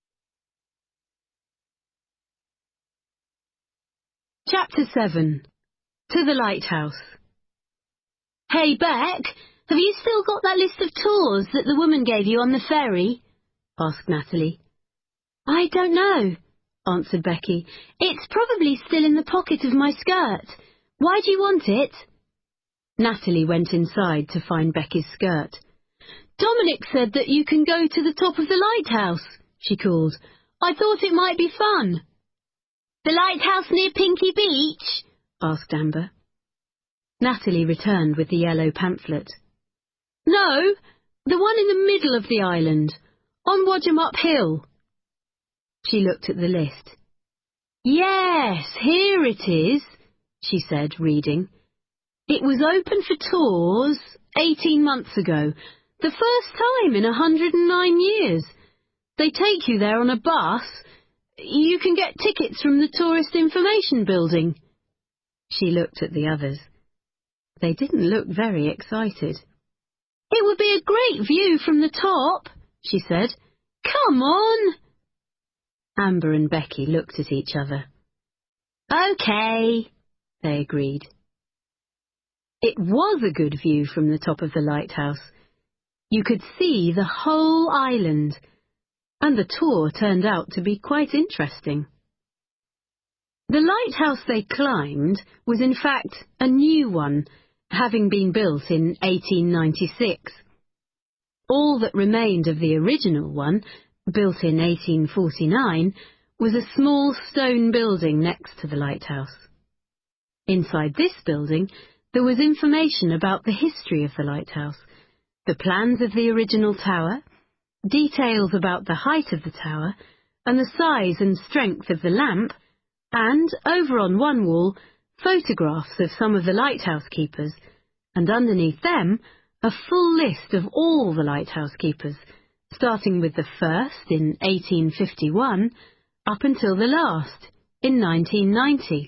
Chapter 7. To the Lighthouse. Hey, Beck, have you still got that list of tours that the woman gave you on the ferry? Asked Natalie. I don't know, answered Becky. It's probably still in the pocket of my skirt. Why do you want it? Natalie went inside to find Becky's skirt. Dominic said that you can go to the top of the lighthouse, she called. I thought it might be fun. The lighthouse near Pinky Beach? Asked Amber. Natalie returned with the yellow pamphlet. No, the one in the middle of the island, on Wadjamup Hill. She looked at the list. Yes, here it is, she said, reading. It was open for tours 18 months ago, the first time in 109 years. They take you there on a bus. You can get tickets from the Tourist Information Building. She looked at the others. They didn't look very excited. It would be a great view from the top, she said. Come on. Amber and Becky looked at each other. OK, they agreed. It was a good view from the top of the lighthouse. You could see the whole island, and the tour turned out to be quite interesting. The lighthouse they climbed was in fact a new one, having been built in 1896. All that remained of the original one, built in 1849, was a small stone building next to the lighthouse. Inside this building, there was information about the history of the lighthouse, the plans of the original tower, details about the height of the tower, and the size and strength of the lamp, and, over on one wall, photographs of some of the lighthouse keepers, and underneath them, a full list of all the lighthouse keepers, starting with the first in 1851, up until the last, in 1990.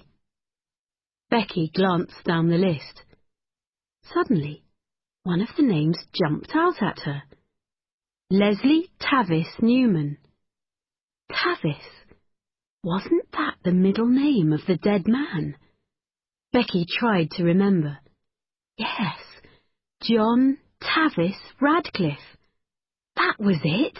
Becky glanced down the list. Suddenly, one of the names jumped out at her. Leslie Tavis Newman. Tavis. Wasn't that the middle name of the dead man? Becky tried to remember. Yes, John Tavis Radcliffe. That was it.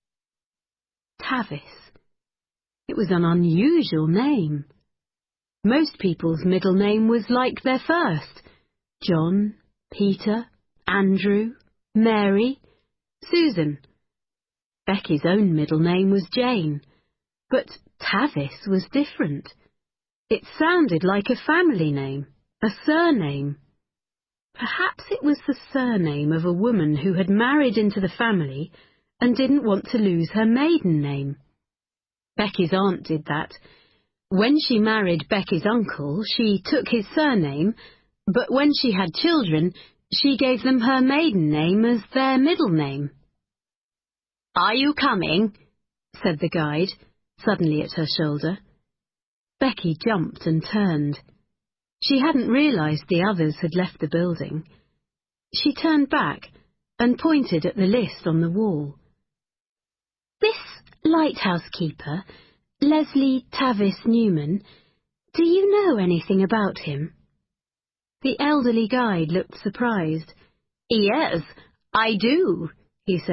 Tavis. It was an unusual name. Most people's middle name was like their first. John, Peter, Andrew, Mary, Susan. Becky's own middle name was Jane, but Tavis was different. It sounded like a family name, a surname. Perhaps it was the surname of a woman who had married into the family and didn't want to lose her maiden name. Becky's aunt did that. When she married Becky's uncle, she took his surname, but when she had children, she gave them her maiden name as their middle name. "Are you coming?" said the guide, suddenly at her shoulder. Becky jumped and turned. She hadn't realised the others had left the building. She turned back and pointed at the list on the wall. "This lighthouse keeper, Leslie Tavis Newman, do you know anything about him?" The elderly guide looked surprised. "Yes, I do," he said.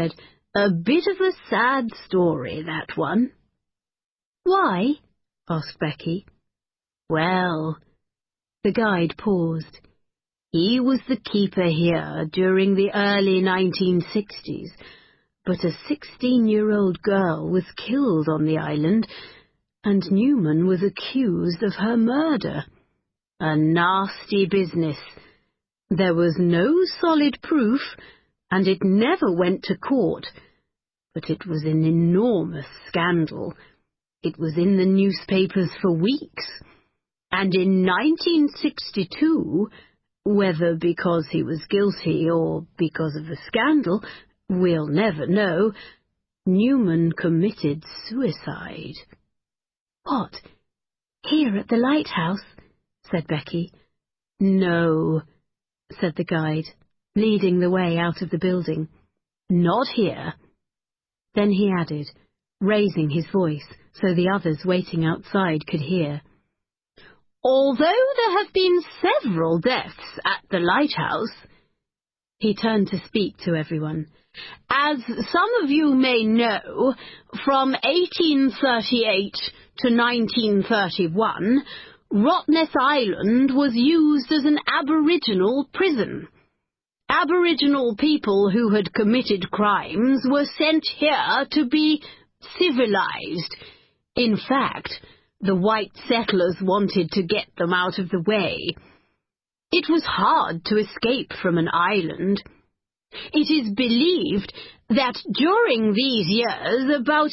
A bit of a sad story, that one. Why? Asked Becky. Well, the guide paused. He was the keeper here during the early 1960s, but a 16-year-old girl was killed on the island, and Newman was accused of her murder. A nasty business. There was no solid proof, and it never went to court, but it was an enormous scandal. It was in the newspapers for weeks, and in 1962, whether because he was guilty or because of the scandal, we'll never know, Newman committed suicide. What? Here at the lighthouse? Said Becky. No, said the guide, leading the way out of the building. Not here. Then he added, raising his voice so the others waiting outside could hear. Although there have been several deaths at the lighthouse, he turned to speak to everyone. As some of you may know, from 1838 to 1931, Rottnest Island was used as an Aboriginal prison. Aboriginal people who had committed crimes were sent here to be civilized. In fact, the white settlers wanted to get them out of the way. It was hard to escape from an island. It is believed that during these years about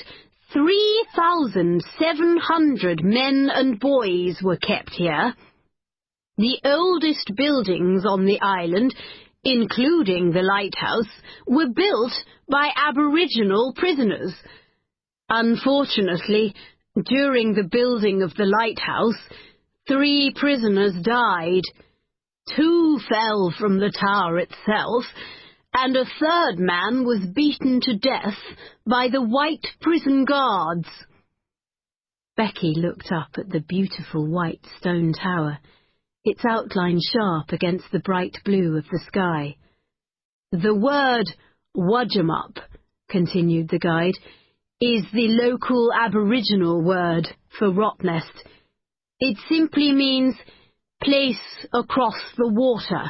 3,700 men and boys were kept here. The oldest buildings on the island, including the lighthouse, were built by Aboriginal prisoners. Unfortunately, during the building of the lighthouse, 3 prisoners died. 2 fell from the tower itself, and a 3rd man was beaten to death by the white prison guards. Becky looked up at the beautiful white stone tower, its outline sharp against the bright blue of the sky. The word Wudjumup, continued the guide, is the local Aboriginal word for Rottnest. It simply means place across the water.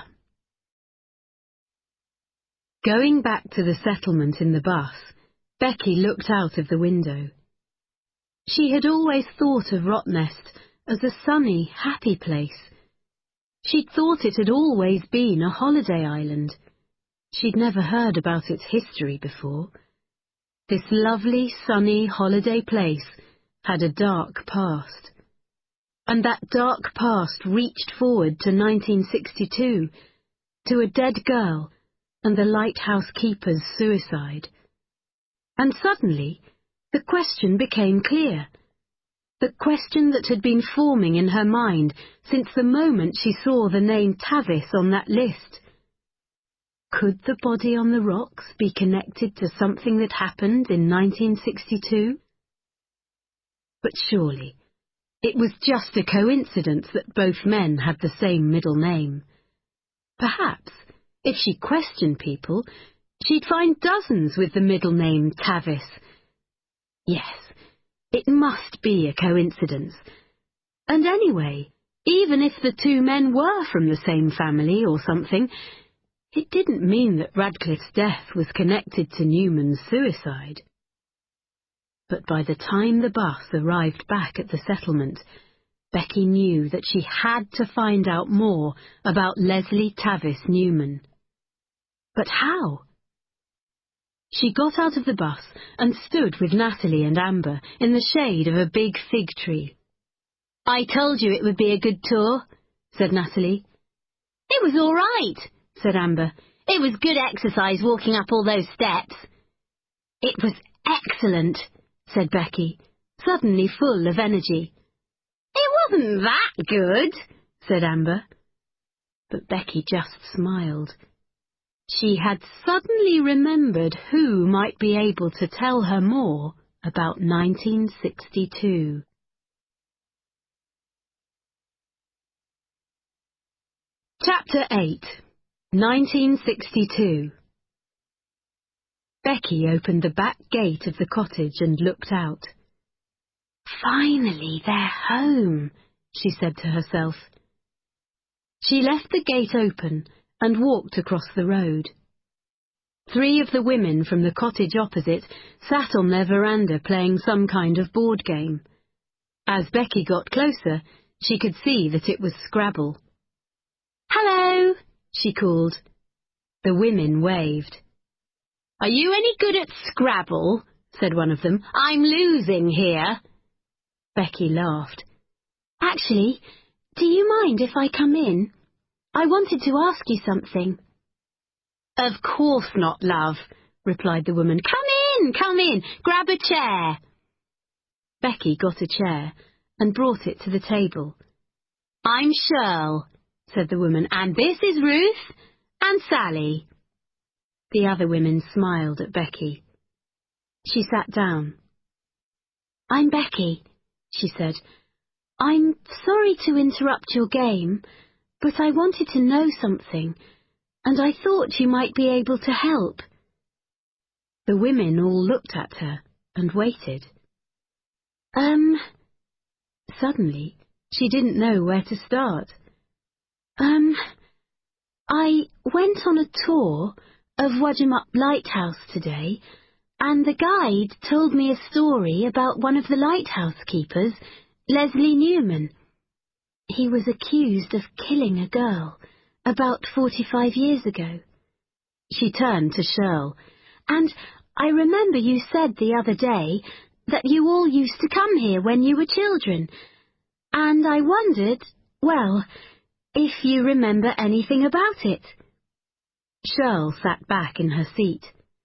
Going back to the settlement in the bus, Becky looked out of the window. She had always thought of Rottnest as a sunny, happy place. She'd thought it had always been a holiday island. She'd never heard about its history before. This lovely, sunny holiday place had a dark past. And that dark past reached forward to 1962, to a dead girl and the lighthouse keeper's suicide. And suddenly, the question became clear. The question that had been forming in her mind since the moment she saw the name Tavis on that list. Could the body on the rocks be connected to something that happened in 1962? But surely, it was just a coincidence that both men had the same middle name. Perhaps, if she questioned people, she'd find dozens with the middle name Tavis. Yes, it must be a coincidence. And anyway, even if the 2 men were from the same family or something, it didn't mean that Radcliffe's death was connected to Newman's suicide. But by the time the bus arrived back at the settlement, Becky knew that she had to find out more about Leslie Tavis Newman. But how? She got out of the bus and stood with Natalie and Amber in the shade of a big fig tree. I told you it would be a good tour, said Natalie. It was all right, said Amber. It was good exercise walking up all those steps. It was excellent, said Becky, suddenly full of energy. It wasn't that good, said Amber. But Becky just smiled. She had suddenly remembered who might be able to tell her more about 1962. Chapter 8, 1962. Becky opened the back gate of the cottage and looked out. "Finally, they're home," she said to herself. She left the gate open and walked across the road. 3 of the women from the cottage opposite sat on their veranda playing some kind of board game. As Becky got closer, she could see that it was Scrabble. "Hello," she called. The women waved. "Are you any good at Scrabble?" said one of them. "I'm losing here." Becky laughed. "Actually, do you mind if I come in? I wanted to ask you something." "Of course not, love," replied the woman. Come in, grab a chair." Becky got a chair and brought it to the table. "I'm Shirl," said the woman, "and this is Ruth and Sally." The other women smiled at Becky. She sat down. "I'm Becky," she said. "I'm sorry to interrupt your game, but I wanted to know something, and I thought you might be able to help." The women all looked at her and waited. Suddenly, she didn't know where to start. I went on a tour of Wajamup Lighthouse today, and the guide told me a story about one of the lighthouse keepers, Leslie Newman. He was accused of killing a girl about 45 years ago. She turned to Shirl. "And I remember you said the other day that you all used to come here when you were children, and I wondered, well, if you remember anything about it." Shirl sat back in her seat.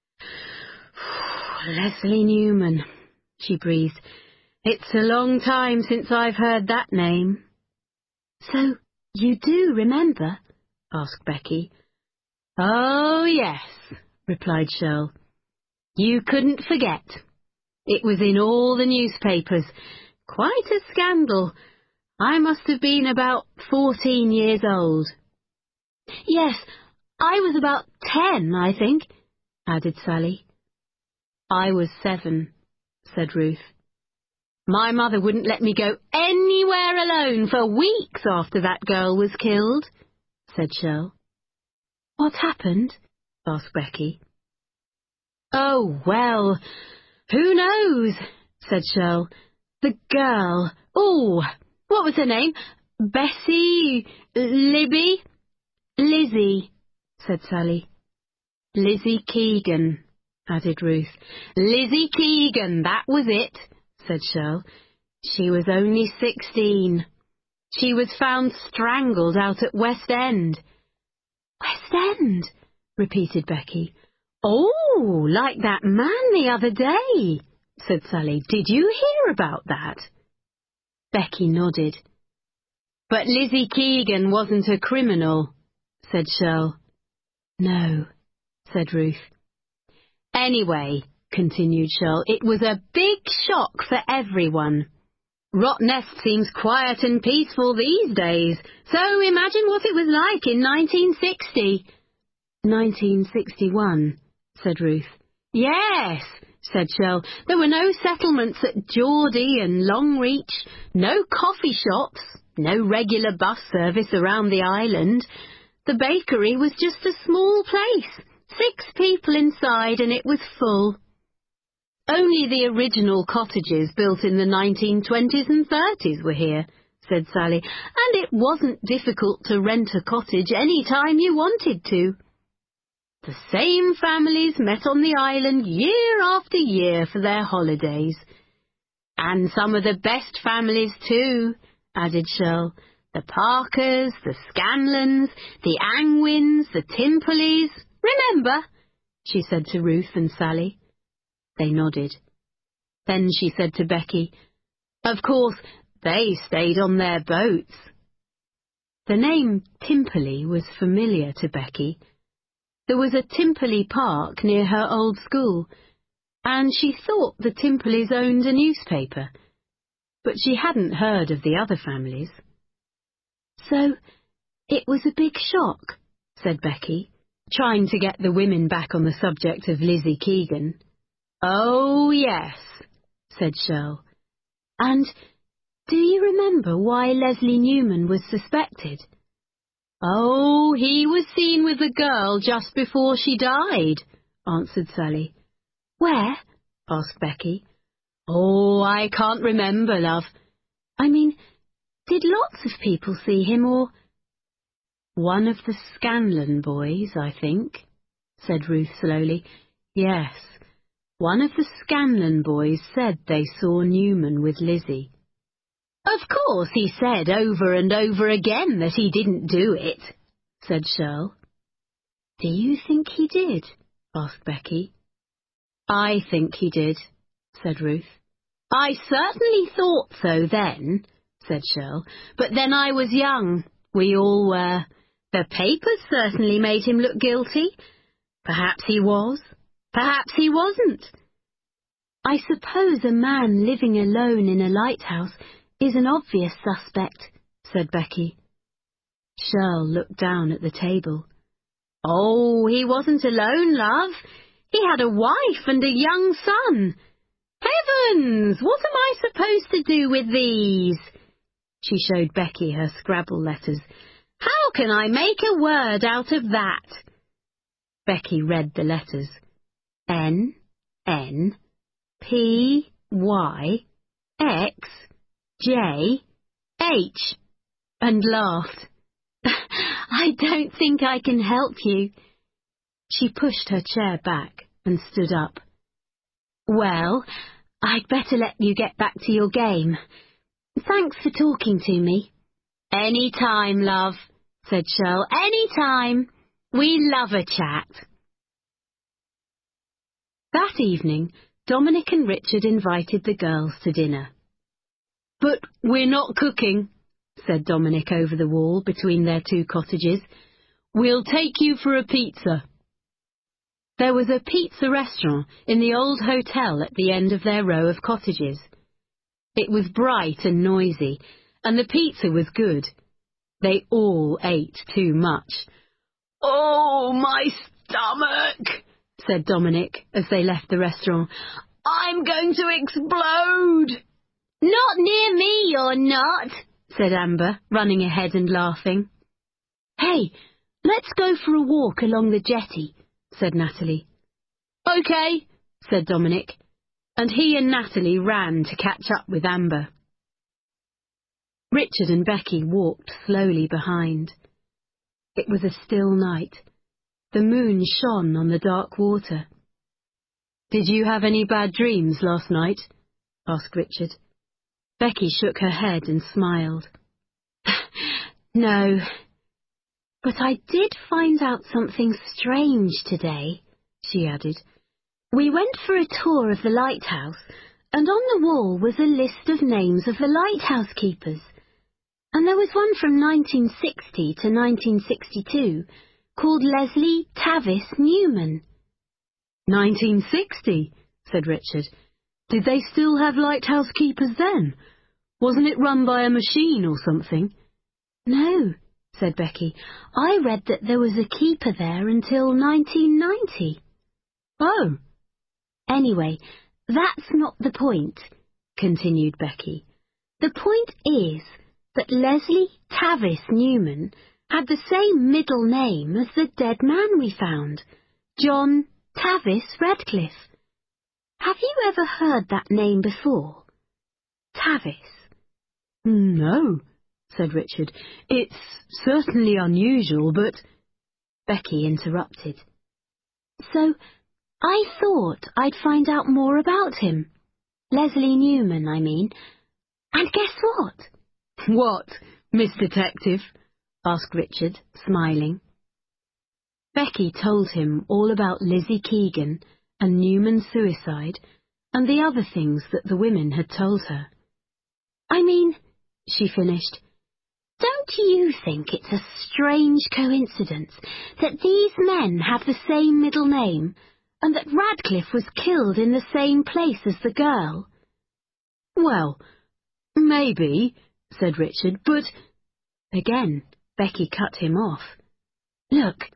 "Leslie Newman," she breathed. "It's a long time since I've heard that name." "So you do remember?" asked Becky. "Oh, yes," replied Shirl. "You couldn't forget. It was in all the newspapers. Quite a scandal. I must have been about 14 years old." "Yes, I was about 10, I think," added Sally. "I was 7, said Ruth. "My mother wouldn't let me go anywhere alone for weeks after that girl was killed," said Shirl. "What happened?" asked Becky. "Oh, well, who knows," said Shirl. "The girl, what was her name? Bessie? Libby?" "Lizzie," said Sally. "Lizzie Keegan," added Ruth. "Lizzie Keegan, that was it," said Shirl. "She was only 16. She was found strangled out at West End." "West End?" repeated Becky. "Oh, like that man the other day," said Sally. "Did you hear about that?" Becky nodded. "But Lizzie Keegan wasn't a criminal," said Shirl. "No," said Ruth. "Anyway," continued Shirl, "it was a big shock for everyone. Rottnest seems quiet and peaceful these days, so imagine what it was like in 1960. 1961, said Ruth. Yes, said Shirl. There were no settlements at Geordie and Longreach, no coffee shops, no regular bus service around the island. The bakery was just a small place, 6 people inside, and it was full. Only the original cottages built in the 1920s and 30s were here, said Sally, and it wasn't difficult to rent a cottage any time you wanted to. The same families met on the island year after year for their holidays. And some of the best families too, added Shirl. The Parkers, the Scanlons, the Angwins, the Timperleys. Remember? She said to Ruth and Sally. They nodded. Then she said to Becky, Of course, they stayed on their boats. The name Timperley was familiar to Becky. There was a Timperley Park near her old school, and she thought the Timperleys owned a newspaper, but she hadn't heard of the other families. So, it was a big shock, said Becky. trying to get the women back on the subject of Lizzie Keegan. "Oh, yes," said Shirl. "And do you remember why Leslie Newman was suspected?" "Oh, he was seen with the girl just before she died," answered Sally. "Where?" asked Becky. "Oh, I can't remember, love." "I mean, did lots of people see him, or—" "One of the Scanlon boys, I think," said Ruth slowly. "Yes, one of the Scanlon boys said they saw Newman with Lizzie." "Of course he said over and over again that he didn't do it," said Shirl. "Do you think he did?" asked Becky. "I think he did," said Ruth. "I certainly thought so then," said Shirl, "but then I was young. We all were. The papers certainly made him look guilty. Perhaps he was. Perhaps he wasn't." "I suppose a man living alone in a lighthouse is an obvious suspect," said Becky. Shirl looked down at the table. "Oh, he wasn't alone, love. He had a wife and a young son. Heavens, what am I supposed to do with these?" She showed Becky her Scrabble letters. "How can I make a word out of that?" Becky read the letters. N, N, P, Y, X, J, H, and laughed. "I don't think I can help you." She pushed her chair back and stood up. "Well, I'd better let you get back to your game. Thanks for talking to me." "Any time, love," said Shirl. "Any time. We love a chat." That evening, Dominic and Richard invited the girls to dinner. "But we're not cooking," said Dominic over the wall between their two cottages. "We'll take you for a pizza." There was a pizza restaurant in the old hotel at the end of their row of cottages. It was bright and noisy, and the pizza was good. They all ate too much. "Oh, my stomach," said Dominic as they left the restaurant. "I'm going to explode." "Not near me, you're not," said Amber, running ahead and laughing. "Hey, let's go for a walk along the jetty," said Natalie. "OK," said Dominic, and he and Natalie ran to catch up with Amber. Richard and Becky walked slowly behind. It was a still night. The moon shone on the dark water. "Did you have any bad dreams last night?" asked Richard. Becky shook her head and smiled. "No, but I did find out something strange today," she added. "We went for a tour of the lighthouse, and on the wall was a list of names of the lighthouse keepers. And there was one from 1960 to 1962, called Leslie Tavis Newman." "1960?" said Richard. "Did they still have lighthouse keepers then? Wasn't it run by a machine or something?" "No," said Becky. "I read that there was a keeper there until 1990. "Oh." "Anyway, that's not the point," continued Becky. "The point is that Leslie Tavis Newman had the same middle name as the dead man we found, John Tavis Radcliffe. Have you ever heard that name before? Tavis?" "No," said Richard. "It's certainly unusual, but—" Becky interrupted. "So I thought I'd find out more about him. Leslie Newman, I mean. And guess what?" "What, Miss Detective?" asked Richard, smiling. Becky told him all about Lizzie Keegan and Newman's suicide and the other things that the women had told her. "I mean," she finished, "don't you think it's a strange coincidence that these men have the same middle name and that Radcliffe was killed in the same place as the girl?" "Well, maybe," said Richard, "but—" Again, Becky cut him off. "Look,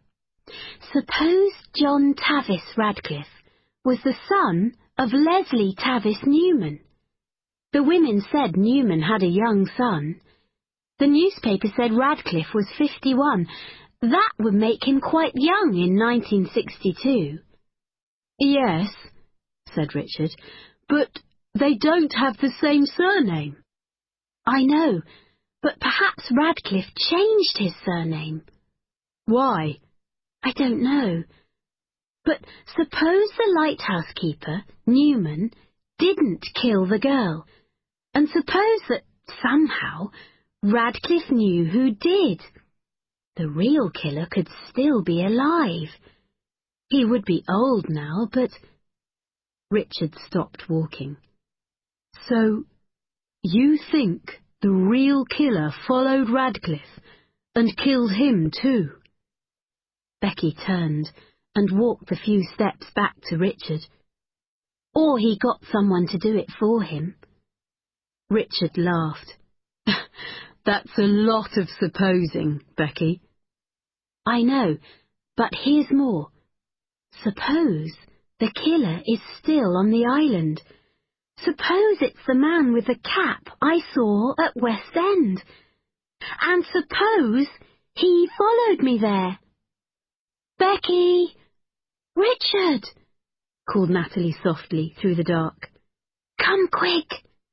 Suppose John Tavis Radcliffe was the son of Leslie Tavis Newman. The women said Newman had a young son. The newspaper said Radcliffe was 51. That would make him quite young in 1962. Yes, said Richard, but they don't have the same surname. I know, but perhaps Radcliffe changed his surname. Why? I don't know. But suppose the lighthouse keeper, Newman, didn't kill the girl, and suppose that, somehow, Radcliffe knew who did. The real killer could still be alive. He would be old now, but... Richard stopped walking. So, you think the real killer followed Radcliffe and killed him too? Becky turned and walked a few steps back to Richard. Or he got someone to do it for him. Richard laughed. That's a lot of supposing, Becky. I know, but here's more. Suppose the killer is still on the island. Suppose it's the man with the cap I saw at West End. And suppose he followed me there. Becky! Richard! Called Natalie softly through the dark. Come quick!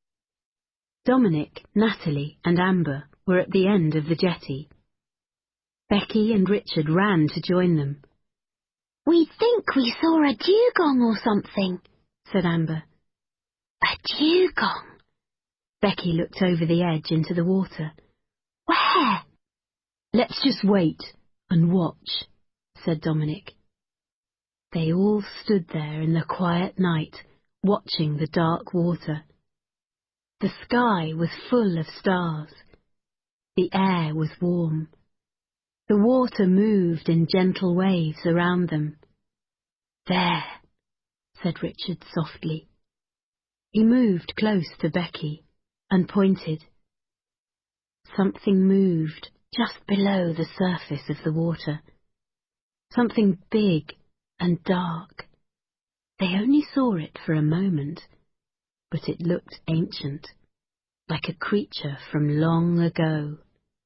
Dominic, Natalie and Amber were at the end of the jetty. Becky and Richard ran to join them. We think we saw a dugong or something, said Amber. A dugong? Becky looked over the edge into the water. Where? Let's just wait and watch, said Dominic. They all stood there in the quiet night, watching the dark water. The sky was full of stars. The air was warm. The water moved in gentle waves around them. There, said Richard softly. He moved close to Becky and pointed. Something moved just below the surface of the water. Something big and dark. They only saw it for a moment, but it looked ancient, like a creature from long ago.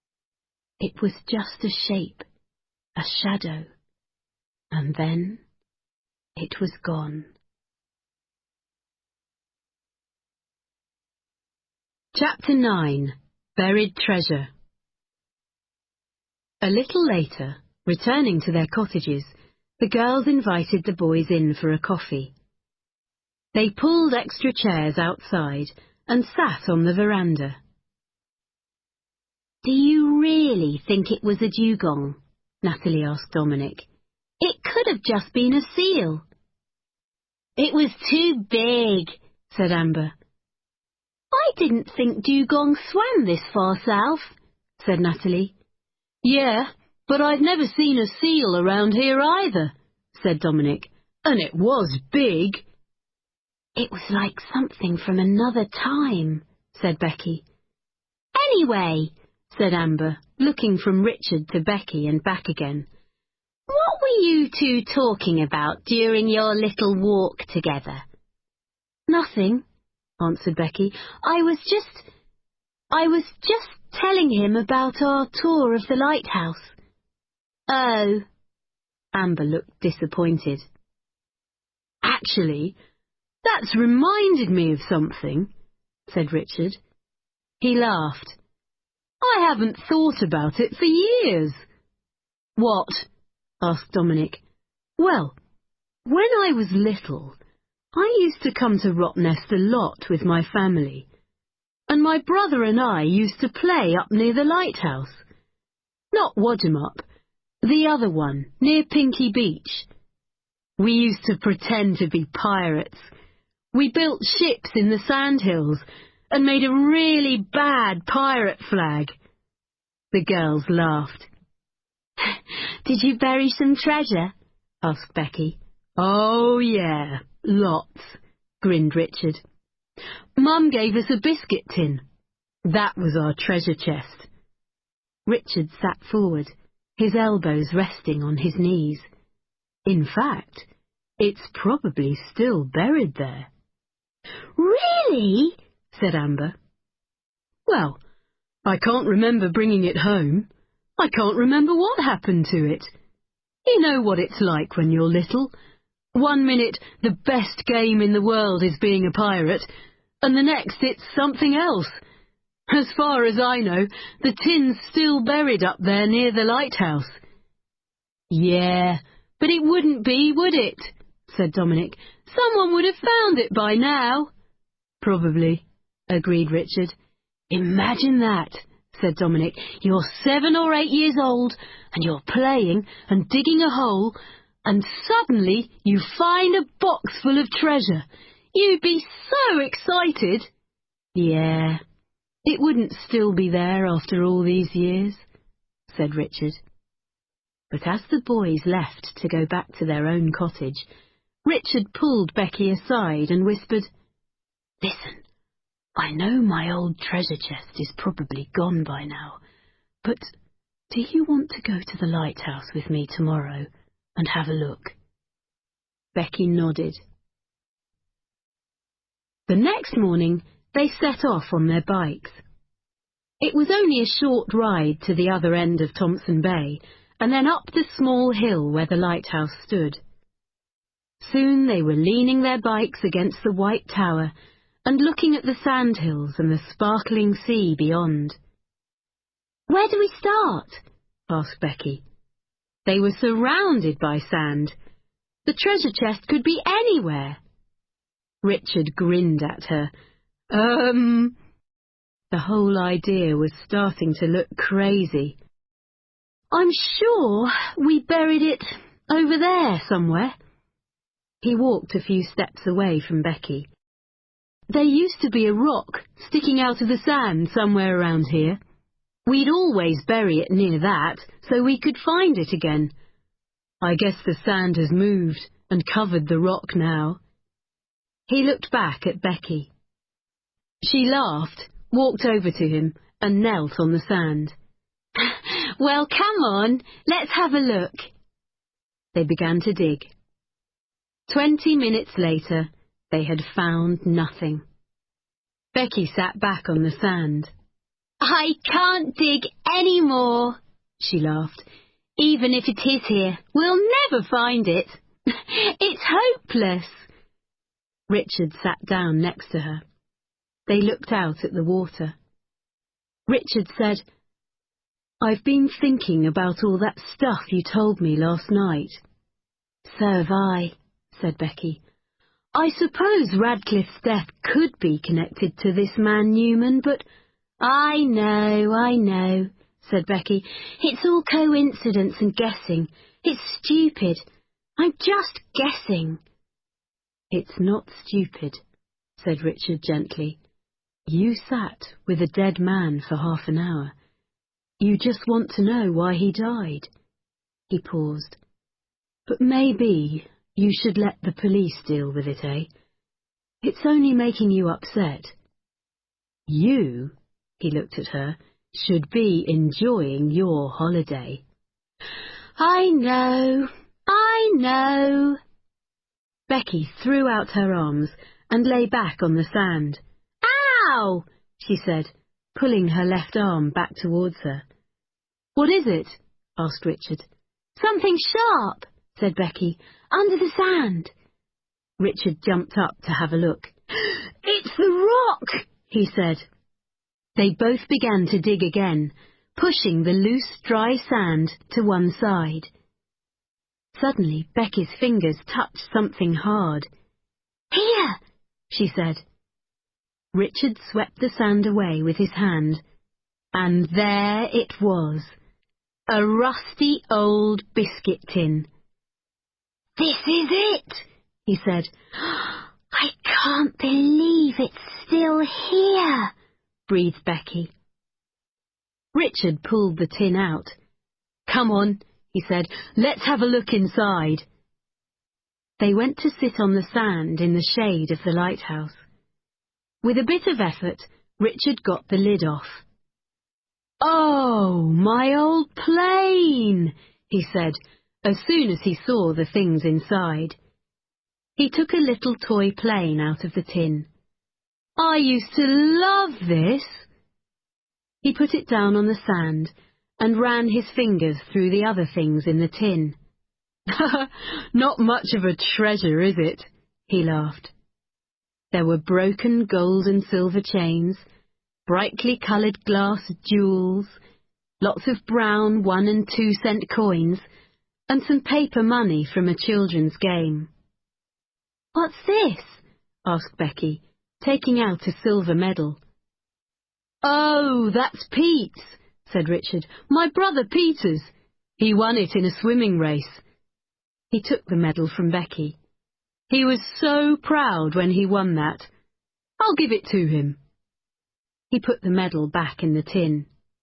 It was just a shape, a shadow, and then it was gone. Chapter 9. Buried Treasure. A little later, returning to their cottages, the girls invited the boys in for a coffee. They pulled extra chairs outside and sat on the veranda. Do you really think it was a dugong? Natalie asked Dominic. It could have just been a seal. It was too big, said Amber. I didn't think dugongs swam this far south, said Natalie. Yeah, but I've never seen a seal around here either, said Dominic. And it was big. It was like something from another time, said Becky. Anyway, said Amber, looking from Richard to Becky and back again. What were you two talking about during your little walk together? Nothing, answered Becky. I was just telling him about our tour of the lighthouse. Oh. Amber looked disappointed. Actually, that's reminded me of something, said Richard. He laughed. I haven't thought about it for years. What? Asked Dominic. Well, when I was little, I used to come to Rottnest a lot with my family, and my brother and I used to play up near the lighthouse. Not Wadham, the other one, near Pinky Beach. We used to pretend to be pirates. We built ships in the sandhills and made a really bad pirate flag. The girls laughed. Did you bury some treasure? Asked Becky. Oh, yeah, lots, grinned Richard. Mum gave us a biscuit tin. That was our treasure chest. Richard sat forward. his elbows resting on his knees. In fact, it's probably still buried there. Really? Said Amber. Well, I can't remember bringing it home. I can't remember what happened to it. You know what it's like when you're little. 1 minute the best game in the world is being a pirate, and the next it's something else. As far as I know, the tin's still buried up there near the lighthouse. Yeah, but it wouldn't be, would it? Said Dominic. Someone would have found it by now. Probably, agreed Richard. Imagine that, said Dominic. You're 7 or 8 years old, and you're playing and digging a hole, and suddenly you find a box full of treasure. You'd be so excited. Yeah, it wouldn't still be there after all these years, said Richard. But as the boys left to go back to their own cottage, Richard pulled Becky aside and whispered, Listen, I know my old treasure chest is probably gone by now, but do you want to go to the lighthouse with me tomorrow and have a look? Becky nodded. The next morning, they set off on their bikes. It was only a short ride to the other end of Thompson Bay, and then up the small hill where the lighthouse stood. Soon they were leaning their bikes against the white tower and looking at the sandhills and the sparkling sea beyond. Where do we start? Asked Becky. They were surrounded by sand. The treasure chest could be anywhere. Richard grinned at her. The whole idea was starting to look crazy. I'm sure we buried it over there somewhere. He walked a few steps away from Becky. There used to be a rock sticking out of the sand somewhere around here. We'd always bury it near that so we could find it again. I guess the sand has moved and covered the rock now. He looked back at Becky. She laughed, walked over to him and knelt on the sand. Well, come on, let's have a look. They began to dig. 20 minutes later, they had found nothing. Becky sat back on the sand. I can't dig any more, she laughed. Even if it is here, we'll never find it. It's hopeless. Richard sat down next to her. They looked out at the water. Richard said, I've been thinking about all that stuff you told me last night. So have I, said Becky. I suppose Radcliffe's death could be connected to this man Newman, but... I know, said Becky. It's all coincidence and guessing. It's stupid. I'm just guessing. It's not stupid, said Richard gently. You sat with a dead man for half an hour. You just want to know why he died. He paused. But maybe you should let the police deal with it, eh? It's only making you upset. You, he looked at her, should be enjoying your holiday. I know. Becky threw out her arms and lay back on the sand. Ow! She said, pulling her left arm back towards her. What is it? Asked Richard. Something sharp, said Becky, under the sand. Richard jumped up to have a look. It's the rock, he said. They both began to dig again, pushing the loose, dry sand to one side. Suddenly, Becky's fingers touched something hard. Here, she said. Richard swept the sand away with his hand, and there it was, a rusty old biscuit tin. This is it, he said. I can't believe it's still here, breathed Becky. Richard pulled the tin out. Come on, he said, let's have a look inside. They went to sit on the sand in the shade of the lighthouse. With a bit of effort, Richard got the lid off. Oh, my old gold plane, he said, as soon as he saw the things inside. He took a little toy plane out of the tin. I used to love this. He put it down on the sand and ran his fingers through the other things in the tin. Not much of a treasure, is it? He laughed. There were broken gold and silver chains, brightly coloured glass jewels, lots of brown 1 and 2 cent coins, and some paper money from a children's game. What's this? Asked Becky, taking out a silver medal. Oh, that's Pete's, said Richard. My brother Peter's. He won it in a swimming race. He took the medal from Becky. He was so proud when he won that. I'll give it to him. He put the medal back in the tin.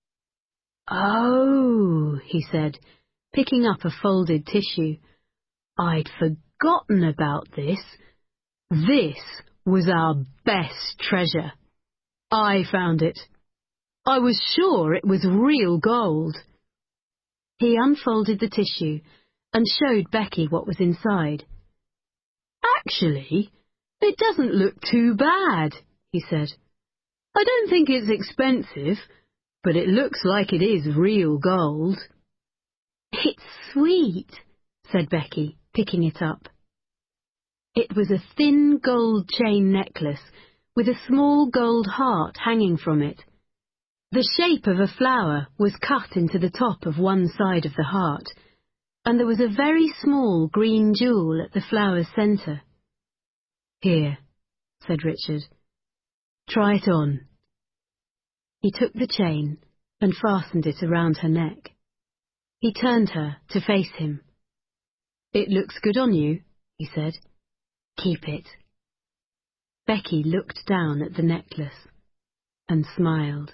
Oh, he said, picking up a folded tissue. I'd forgotten about this. This was our best treasure. I found it. I was sure it was real gold. He unfolded the tissue and showed Becky what was inside. Actually, it doesn't look too bad, he said. I don't think it's expensive, but it looks like it is real gold. It's sweet, said Becky, picking it up. It was a thin gold chain necklace with a small gold heart hanging from it. The shape of a flower was cut into the top of one side of the heart, and there was a very small green jewel at the flower's centre. Here, said Richard. Try it on. He took the chain and fastened it around her neck. He turned her to face him. It looks good on you, he said. Keep it. Becky looked down at the necklace and smiled.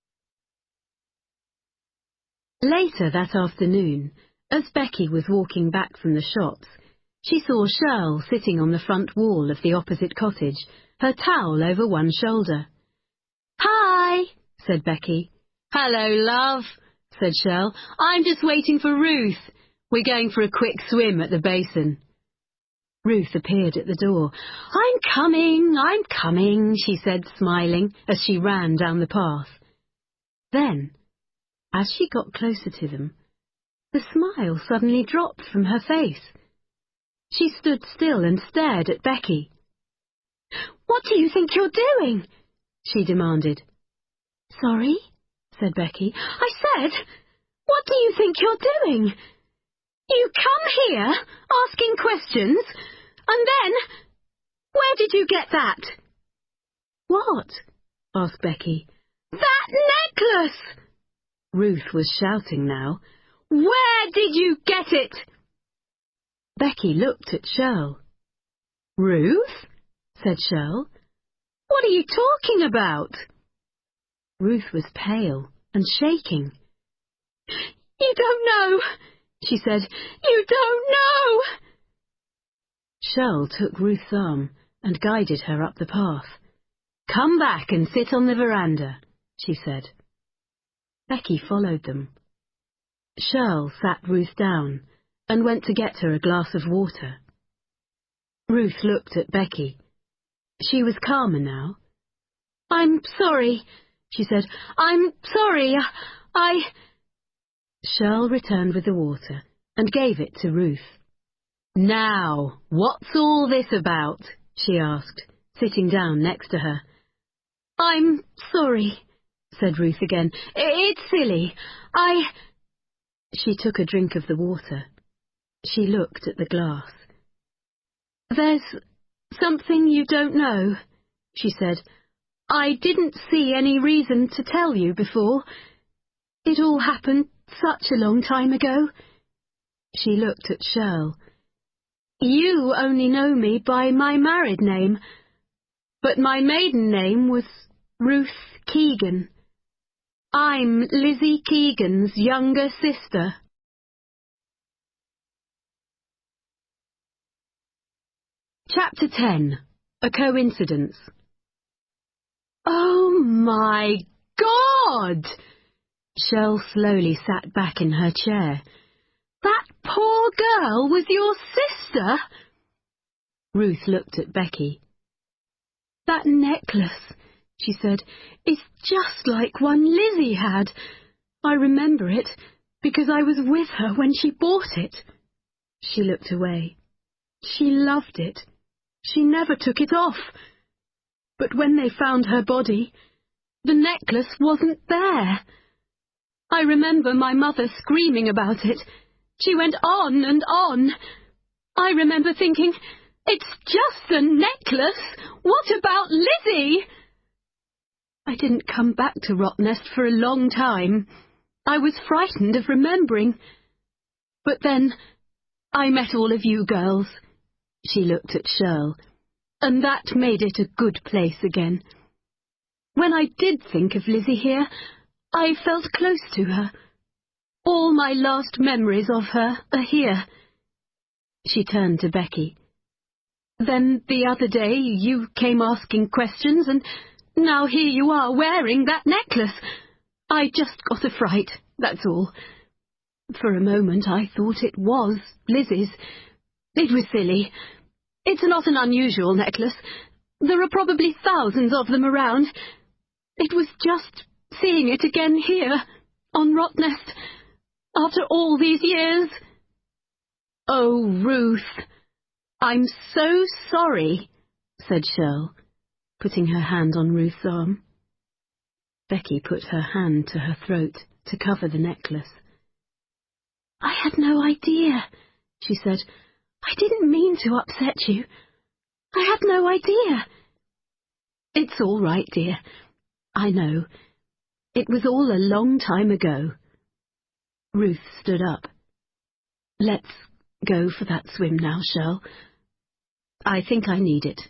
Later that afternoon, as Becky was walking back from the shops, she saw Shirl sitting on the front wall of the opposite cottage, her towel over one shoulder. Hi, said Becky. Hello, love, said Shirl. I'm just waiting for Ruth. We're going for a quick swim at the basin. Ruth appeared at the door. I'm coming, she said, smiling, as she ran down the path. Then, as she got closer to them, the smile suddenly dropped from her face. She stood still and stared at Becky. What do you think you're doing? She demanded. Sorry, said Becky. I said, what do you think you're doing? You come here asking questions, and then, where did you get that? What? Asked Becky. That necklace! Ruth was shouting now. Where did you get it? Becky looked at Shirl. Ruth? Said Shirl. What are you talking about? Ruth was pale and shaking. You don't know, she said. You don't know. Shirl took Ruth's arm and guided her up the path. Come back and sit on the veranda, she said. Becky followed them. Shirl sat Ruth down and went to get her a glass of water. Ruth looked at Becky. She was calmer now. I'm sorry, she said. I'm sorry. Shirl returned with the water and gave it to Ruth. Now, what's all this about? She asked, sitting down next to her. I'm sorry, said Ruth again. It's silly. She took a drink of the water. She looked at the glass. There's something you don't know, she said. I didn't see any reason to tell you before. It all happened such a long time ago. She looked at Shirl. You only know me by my married name, but my maiden name was Ruth Keegan. I'm Lizzie Keegan's younger sister. Chapter 10. A Coincidence. Oh my God! Shirl slowly sat back in her chair. That poor girl was your sister? Ruth looked at Becky. That necklace, she said, is just like one Lizzie had. I remember it because I was with her when she bought it. She looked away. She loved it. She never took it off. But when they found her body, the necklace wasn't there. I remember my mother screaming about it. She went on and on. I remember thinking, it's just a necklace. What about Lizzie? I didn't come back to Rottnest for a long time. I was frightened of remembering. But then I met all of you girls. She looked at Shirl. And that made it a good place again. When I did think of Lizzie here, I felt close to her. All my last memories of her are here. She turned to Becky. Then the other day you came asking questions, and now here you are wearing that necklace. I just got a fright, that's all. For a moment I thought it was Lizzie's. It was silly. It's not an unusual necklace. There are probably thousands of them around. It was just seeing it again here, on Rottnest, after all these years. Oh, Ruth, I'm so sorry, said Shirl, putting her hand on Ruth's arm. Becky put her hand to her throat to cover the necklace. I had no idea, she said. I didn't mean to upset you. I had no idea. It's all right, dear. I know. It was all a long time ago. Ruth stood up. Let's go for that swim now, Shirl. I think I need it.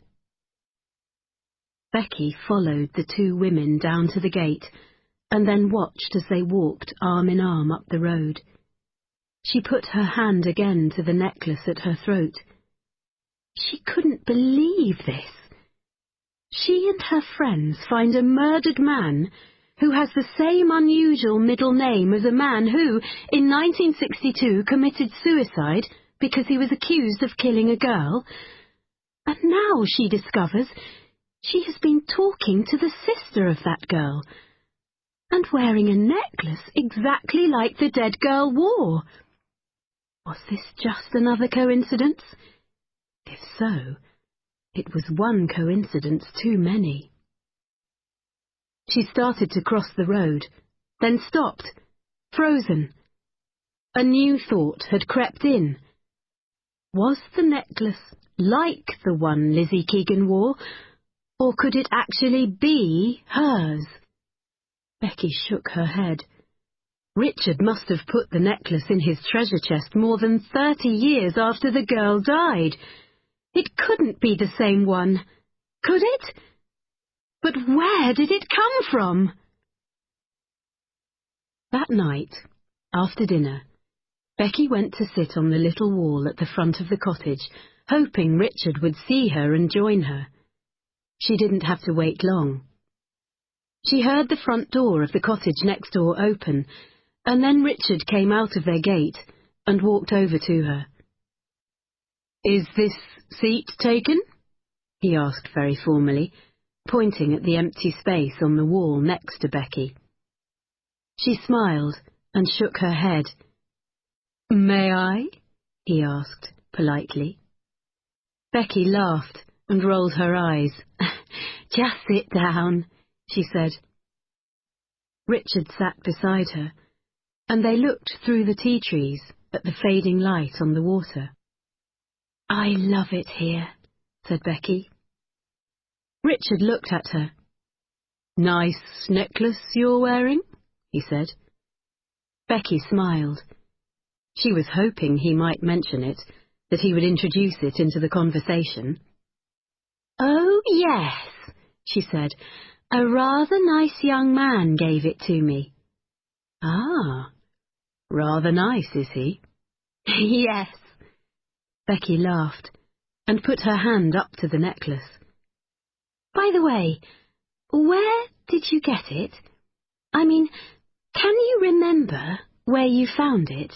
Becky followed the two women down to the gate and then watched as they walked arm in arm up the road. She put her hand again to the necklace at her throat. She couldn't believe this. She and her friends find a murdered man who has the same unusual middle name as a man who, in 1962, committed suicide because he was accused of killing a girl. And now she discovers she has been talking to the sister of that girl and wearing a necklace exactly like the dead girl wore. Was this just another coincidence? If so, it was one coincidence too many. She started to cross the road, then stopped, frozen. A new thought had crept in. Was the necklace like the one Lizzie Keegan wore, or could it actually be hers? Becky shook her head. Richard must have put the necklace in his treasure chest more than 30 years after the girl died. It couldn't be the same one, could it? But where did it come from? That night, after dinner, Becky went to sit on the little wall at the front of the cottage, hoping Richard would see her and join her. She didn't have to wait long. She heard the front door of the cottage next door open, and then Richard came out of their gate and walked over to her. "Is this seat taken?" he asked very formally, pointing at the empty space on the wall next to Becky. She smiled and shook her head. "May I?" he asked politely. Becky laughed and rolled her eyes. "Just sit down," she said. Richard sat beside her, and they looked through the tea trees at the fading light on the water. "I love it here," said Becky. Richard looked at her. "Nice necklace you're wearing," he said. Becky smiled. She was hoping he might mention it, that he would introduce it into the conversation. "Oh, yes," she said. "A rather nice young man gave it to me." "Ah, rather nice, is he?" "Yes." Becky laughed and put her hand up to the necklace. "By the way, where did you get it? I mean, Can you remember where you found it?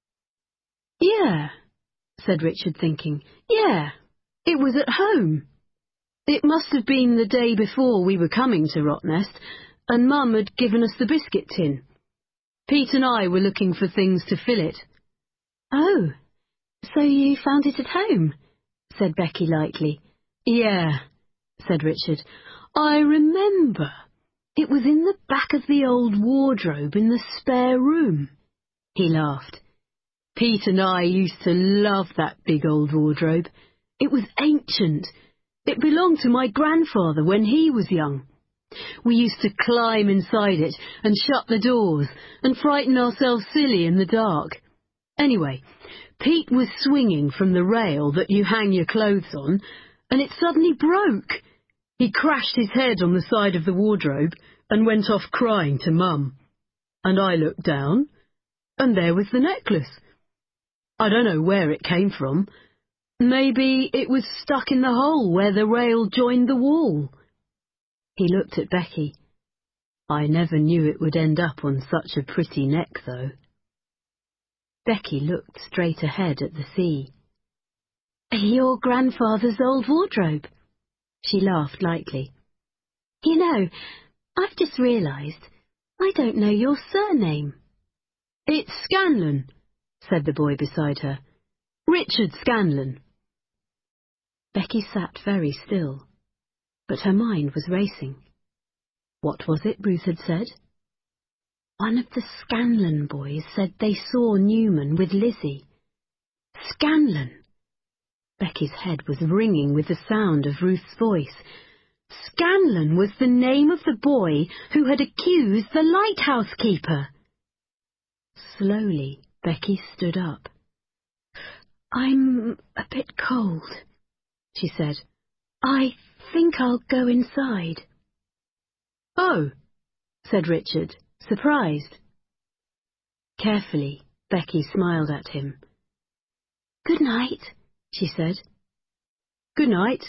Yeah, said Richard, thinking. Yeah, it was at home. It must have been the day before we were coming to Rottnest, and Mum had given us the biscuit tin. Pete and I were looking for things to fill it. Oh, so you found it at home? Said Becky lightly. Yeah, said Richard. I remember. It was in the back of the old wardrobe in the spare room. He laughed. Pete and I used to love that big old wardrobe. It was ancient. It belonged to my grandfather when he was young. We used to climb inside it and shut the doors and frighten ourselves silly in the dark. Anyway, Pete was swinging from the rail that you hang your clothes on, and it suddenly broke. He crashed his head on the side of the wardrobe and went off crying to Mum. And I looked down, and there was the necklace. I don't know where it came from. Maybe it was stuck in the hole where the rail joined the wall. He looked at Becky. I never knew it would end up on such a pretty neck, though. Becky looked straight ahead at the sea. Your grandfather's old wardrobe. She laughed lightly. You know, I've just realised I don't know your surname. It's Scanlon, said the boy beside her. Richard Scanlon. Becky sat very still, but her mind was racing. What was it Ruth had said? One of the Scanlon boys said they saw Newman with Lizzie. Scanlon! Becky's head was ringing with the sound of Ruth's voice. Scanlon was the name of the boy who had accused the lighthouse keeper. Slowly, Becky stood up. I'm a bit cold, she said. I think I'll go inside. Oh, said Richard, surprised. Carefully, Becky smiled at him. Good night, she said. Good night.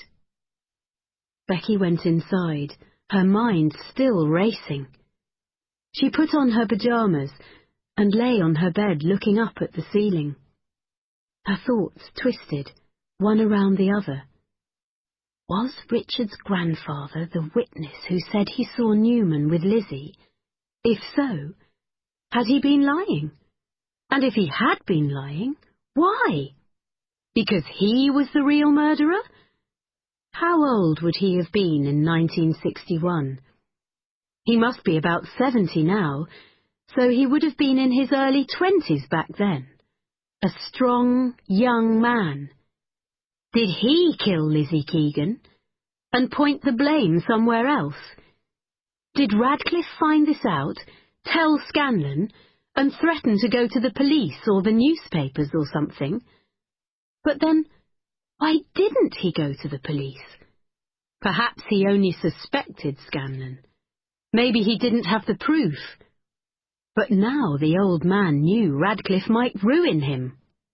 Becky went inside, her mind still racing. She put on her pyjamas and lay on her bed looking up at the ceiling. Her thoughts twisted, one around the other. Was Richard's grandfather the witness who said he saw Newman with Lizzie? If so, had he been lying? And if he had been lying, why? Because he was the real murderer? How old would he have been in 1961? He must be about 70 now, so he would have been in his early 20s back then. A strong, young man. Did he kill Lizzie Keegan? And point the blame somewhere else? Did Radcliffe find this out, tell Scanlon, and threaten to go to the police or the newspapers or something? But then, why didn't he go to the police? Perhaps he only suspected Scanlon. Maybe he didn't have the proof. But now the old man knew Radcliffe might ruin him.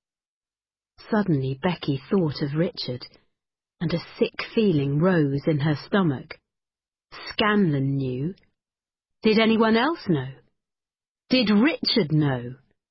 Suddenly Becky thought of Richard, and a sick feeling rose in her stomach. Scanlon knew. Did anyone else know? Did Richard know?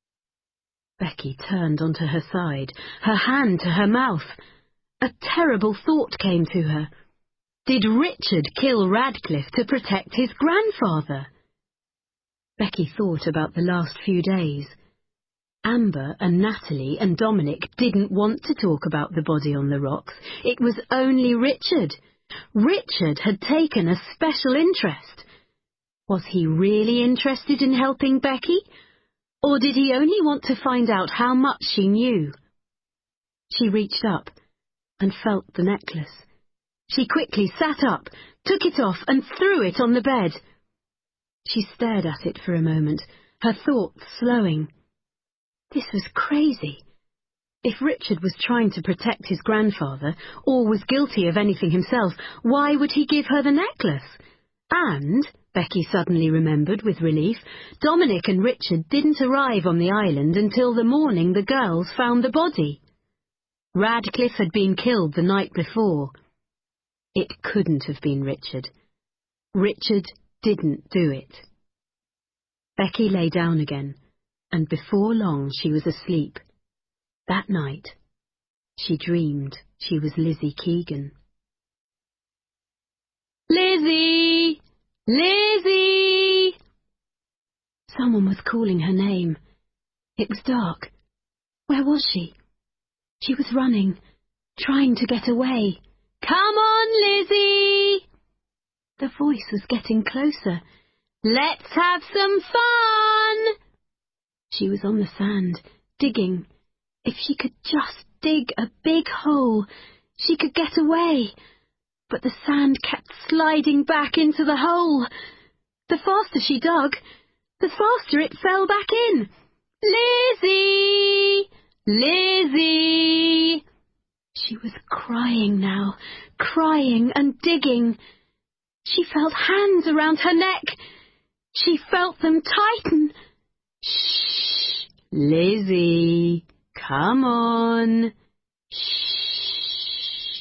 Becky turned onto her side, her hand to her mouth. A terrible thought came to her. Did Richard kill Radcliffe to protect his grandfather? Becky thought about the last few days. Amber and Natalie and Dominic didn't want to talk about the body on the rocks. It was only Richard. Richard had taken a special interest. Was he really interested in helping Becky? Or did he only want to find out how much she knew? She reached up and felt the necklace. She quickly sat up, took it off and threw it on the bed. She stared at it for a moment, her thoughts slowing. This was crazy. If Richard was trying to protect his grandfather, or was guilty of anything himself, why would he give her the necklace? And, Becky suddenly remembered with relief, Dominic and Richard didn't arrive on the island until the morning the girls found the body. Radcliffe had been killed the night before. It couldn't have been Richard. Richard didn't do it. Becky lay down again, and before long she was asleep. That night, she dreamed she was Lizzie Keegan. Lizzie! Lizzie! Someone was calling her name. It was dark. Where was she? She was running, trying to get away. Come on, Lizzie! The voice was getting closer. Let's have some fun! She was on the sand, digging. If she could just dig a big hole, she could get away. But the sand kept sliding back into the hole. The faster she dug, the faster it fell back in. Lizzie! Lizzie! She was crying now, crying and digging. She felt hands around her neck. She felt them tighten. Shh! Lizzie, come on. Shh.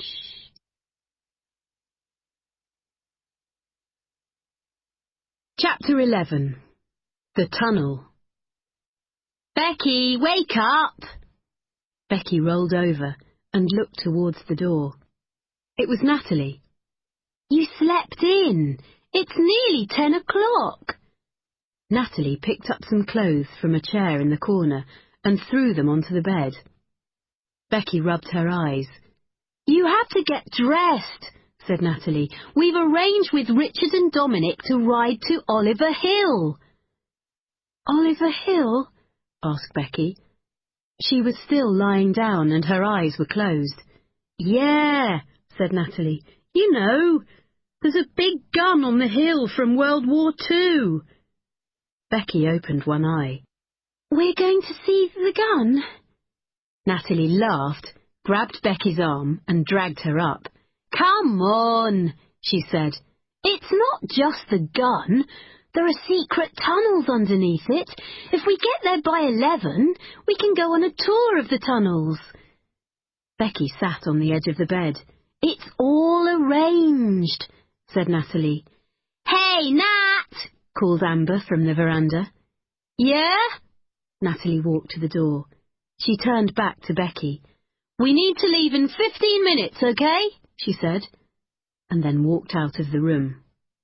Chapter 11. The Tunnel. Becky, wake up! Becky rolled over and looked towards the door. It was Natalie. You slept in. It's nearly 10 o'clock. Natalie picked up some clothes from a chair in the corner and threw them onto the bed. Becky rubbed her eyes. You have to get dressed, said Natalie. We've arranged with Richard and Dominic to ride to Oliver Hill. Oliver Hill? Asked Becky. She was still lying down and her eyes were closed. Yeah, said Natalie. You know, there's a big gun on the hill from World War II. Becky opened one eye. We're going to see the gun? Natalie laughed, grabbed Becky's arm and dragged her up. Come on, she said. It's not just the gun. There are secret tunnels underneath it. If we get there by 11, we can go on a tour of the tunnels. Becky sat on the edge of the bed. It's all arranged, said Natalie. Hey, Nat! Called Amber from the veranda. Yeah? Natalie walked to the door. She turned back to Becky. We need to leave in 15 minutes, okay? She said, and then walked out of the room.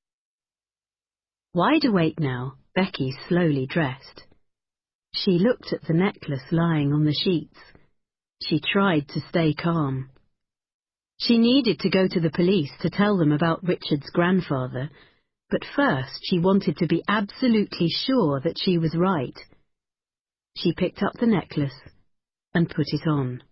Wide awake now, Becky slowly dressed. She looked at the necklace lying on the sheets. She tried to stay calm. She needed to go to the police to tell them about Richard's grandfather, but first she wanted to be absolutely sure that she was right. She picked up the necklace and put it on.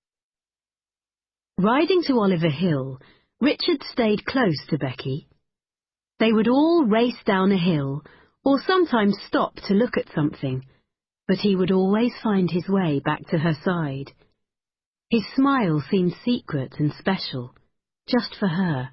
Riding to Oliver Hill, Richard stayed close to Becky. They would all race down a hill, or sometimes stop to look at something, but he would always find his way back to her side. His smile seemed secret and special, just for her.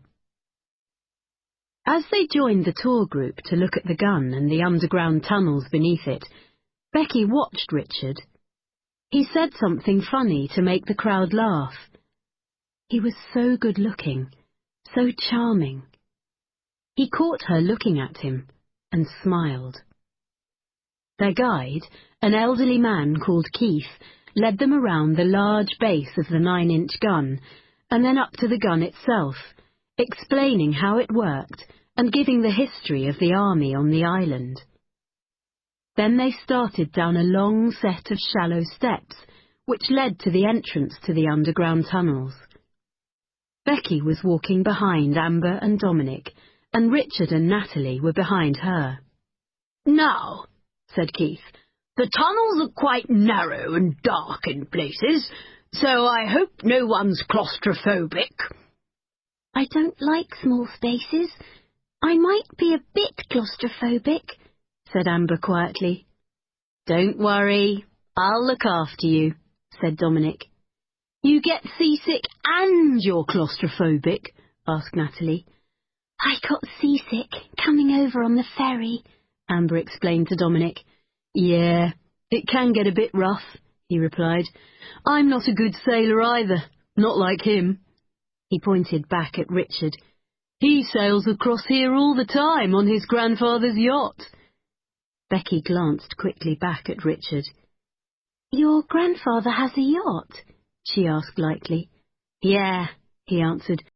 As they joined the tour group to look at the gun and the underground tunnels beneath it, Becky watched Richard. He said something funny to make the crowd laugh. He was so good-looking, so charming. He caught her looking at him and smiled. Their guide, an elderly man called Keith, led them around the large base of the 9-inch gun and then up to the gun itself, explaining how it worked and giving the history of the army on the island. Then they started down a long set of shallow steps, which led to the entrance to the underground tunnels. Becky was walking behind Amber and Dominic, and Richard and Natalie were behind her. Now, said Keith, the tunnels are quite narrow and dark in places, so I hope no one's claustrophobic. I don't like small spaces. I might be a bit claustrophobic, said Amber quietly. Don't worry, I'll look after you, said Dominic. You get seasick and you're claustrophobic? Asked Natalie. I got seasick coming over on the ferry, Amber explained to Dominic. Yeah, it can get a bit rough, he replied. I'm not a good sailor either, not like him. He pointed back at Richard. He sails across here all the time on his grandfather's yacht. Becky glanced quickly back at Richard. "Your grandfather has a yacht?" she asked lightly. "Yeah," he answered.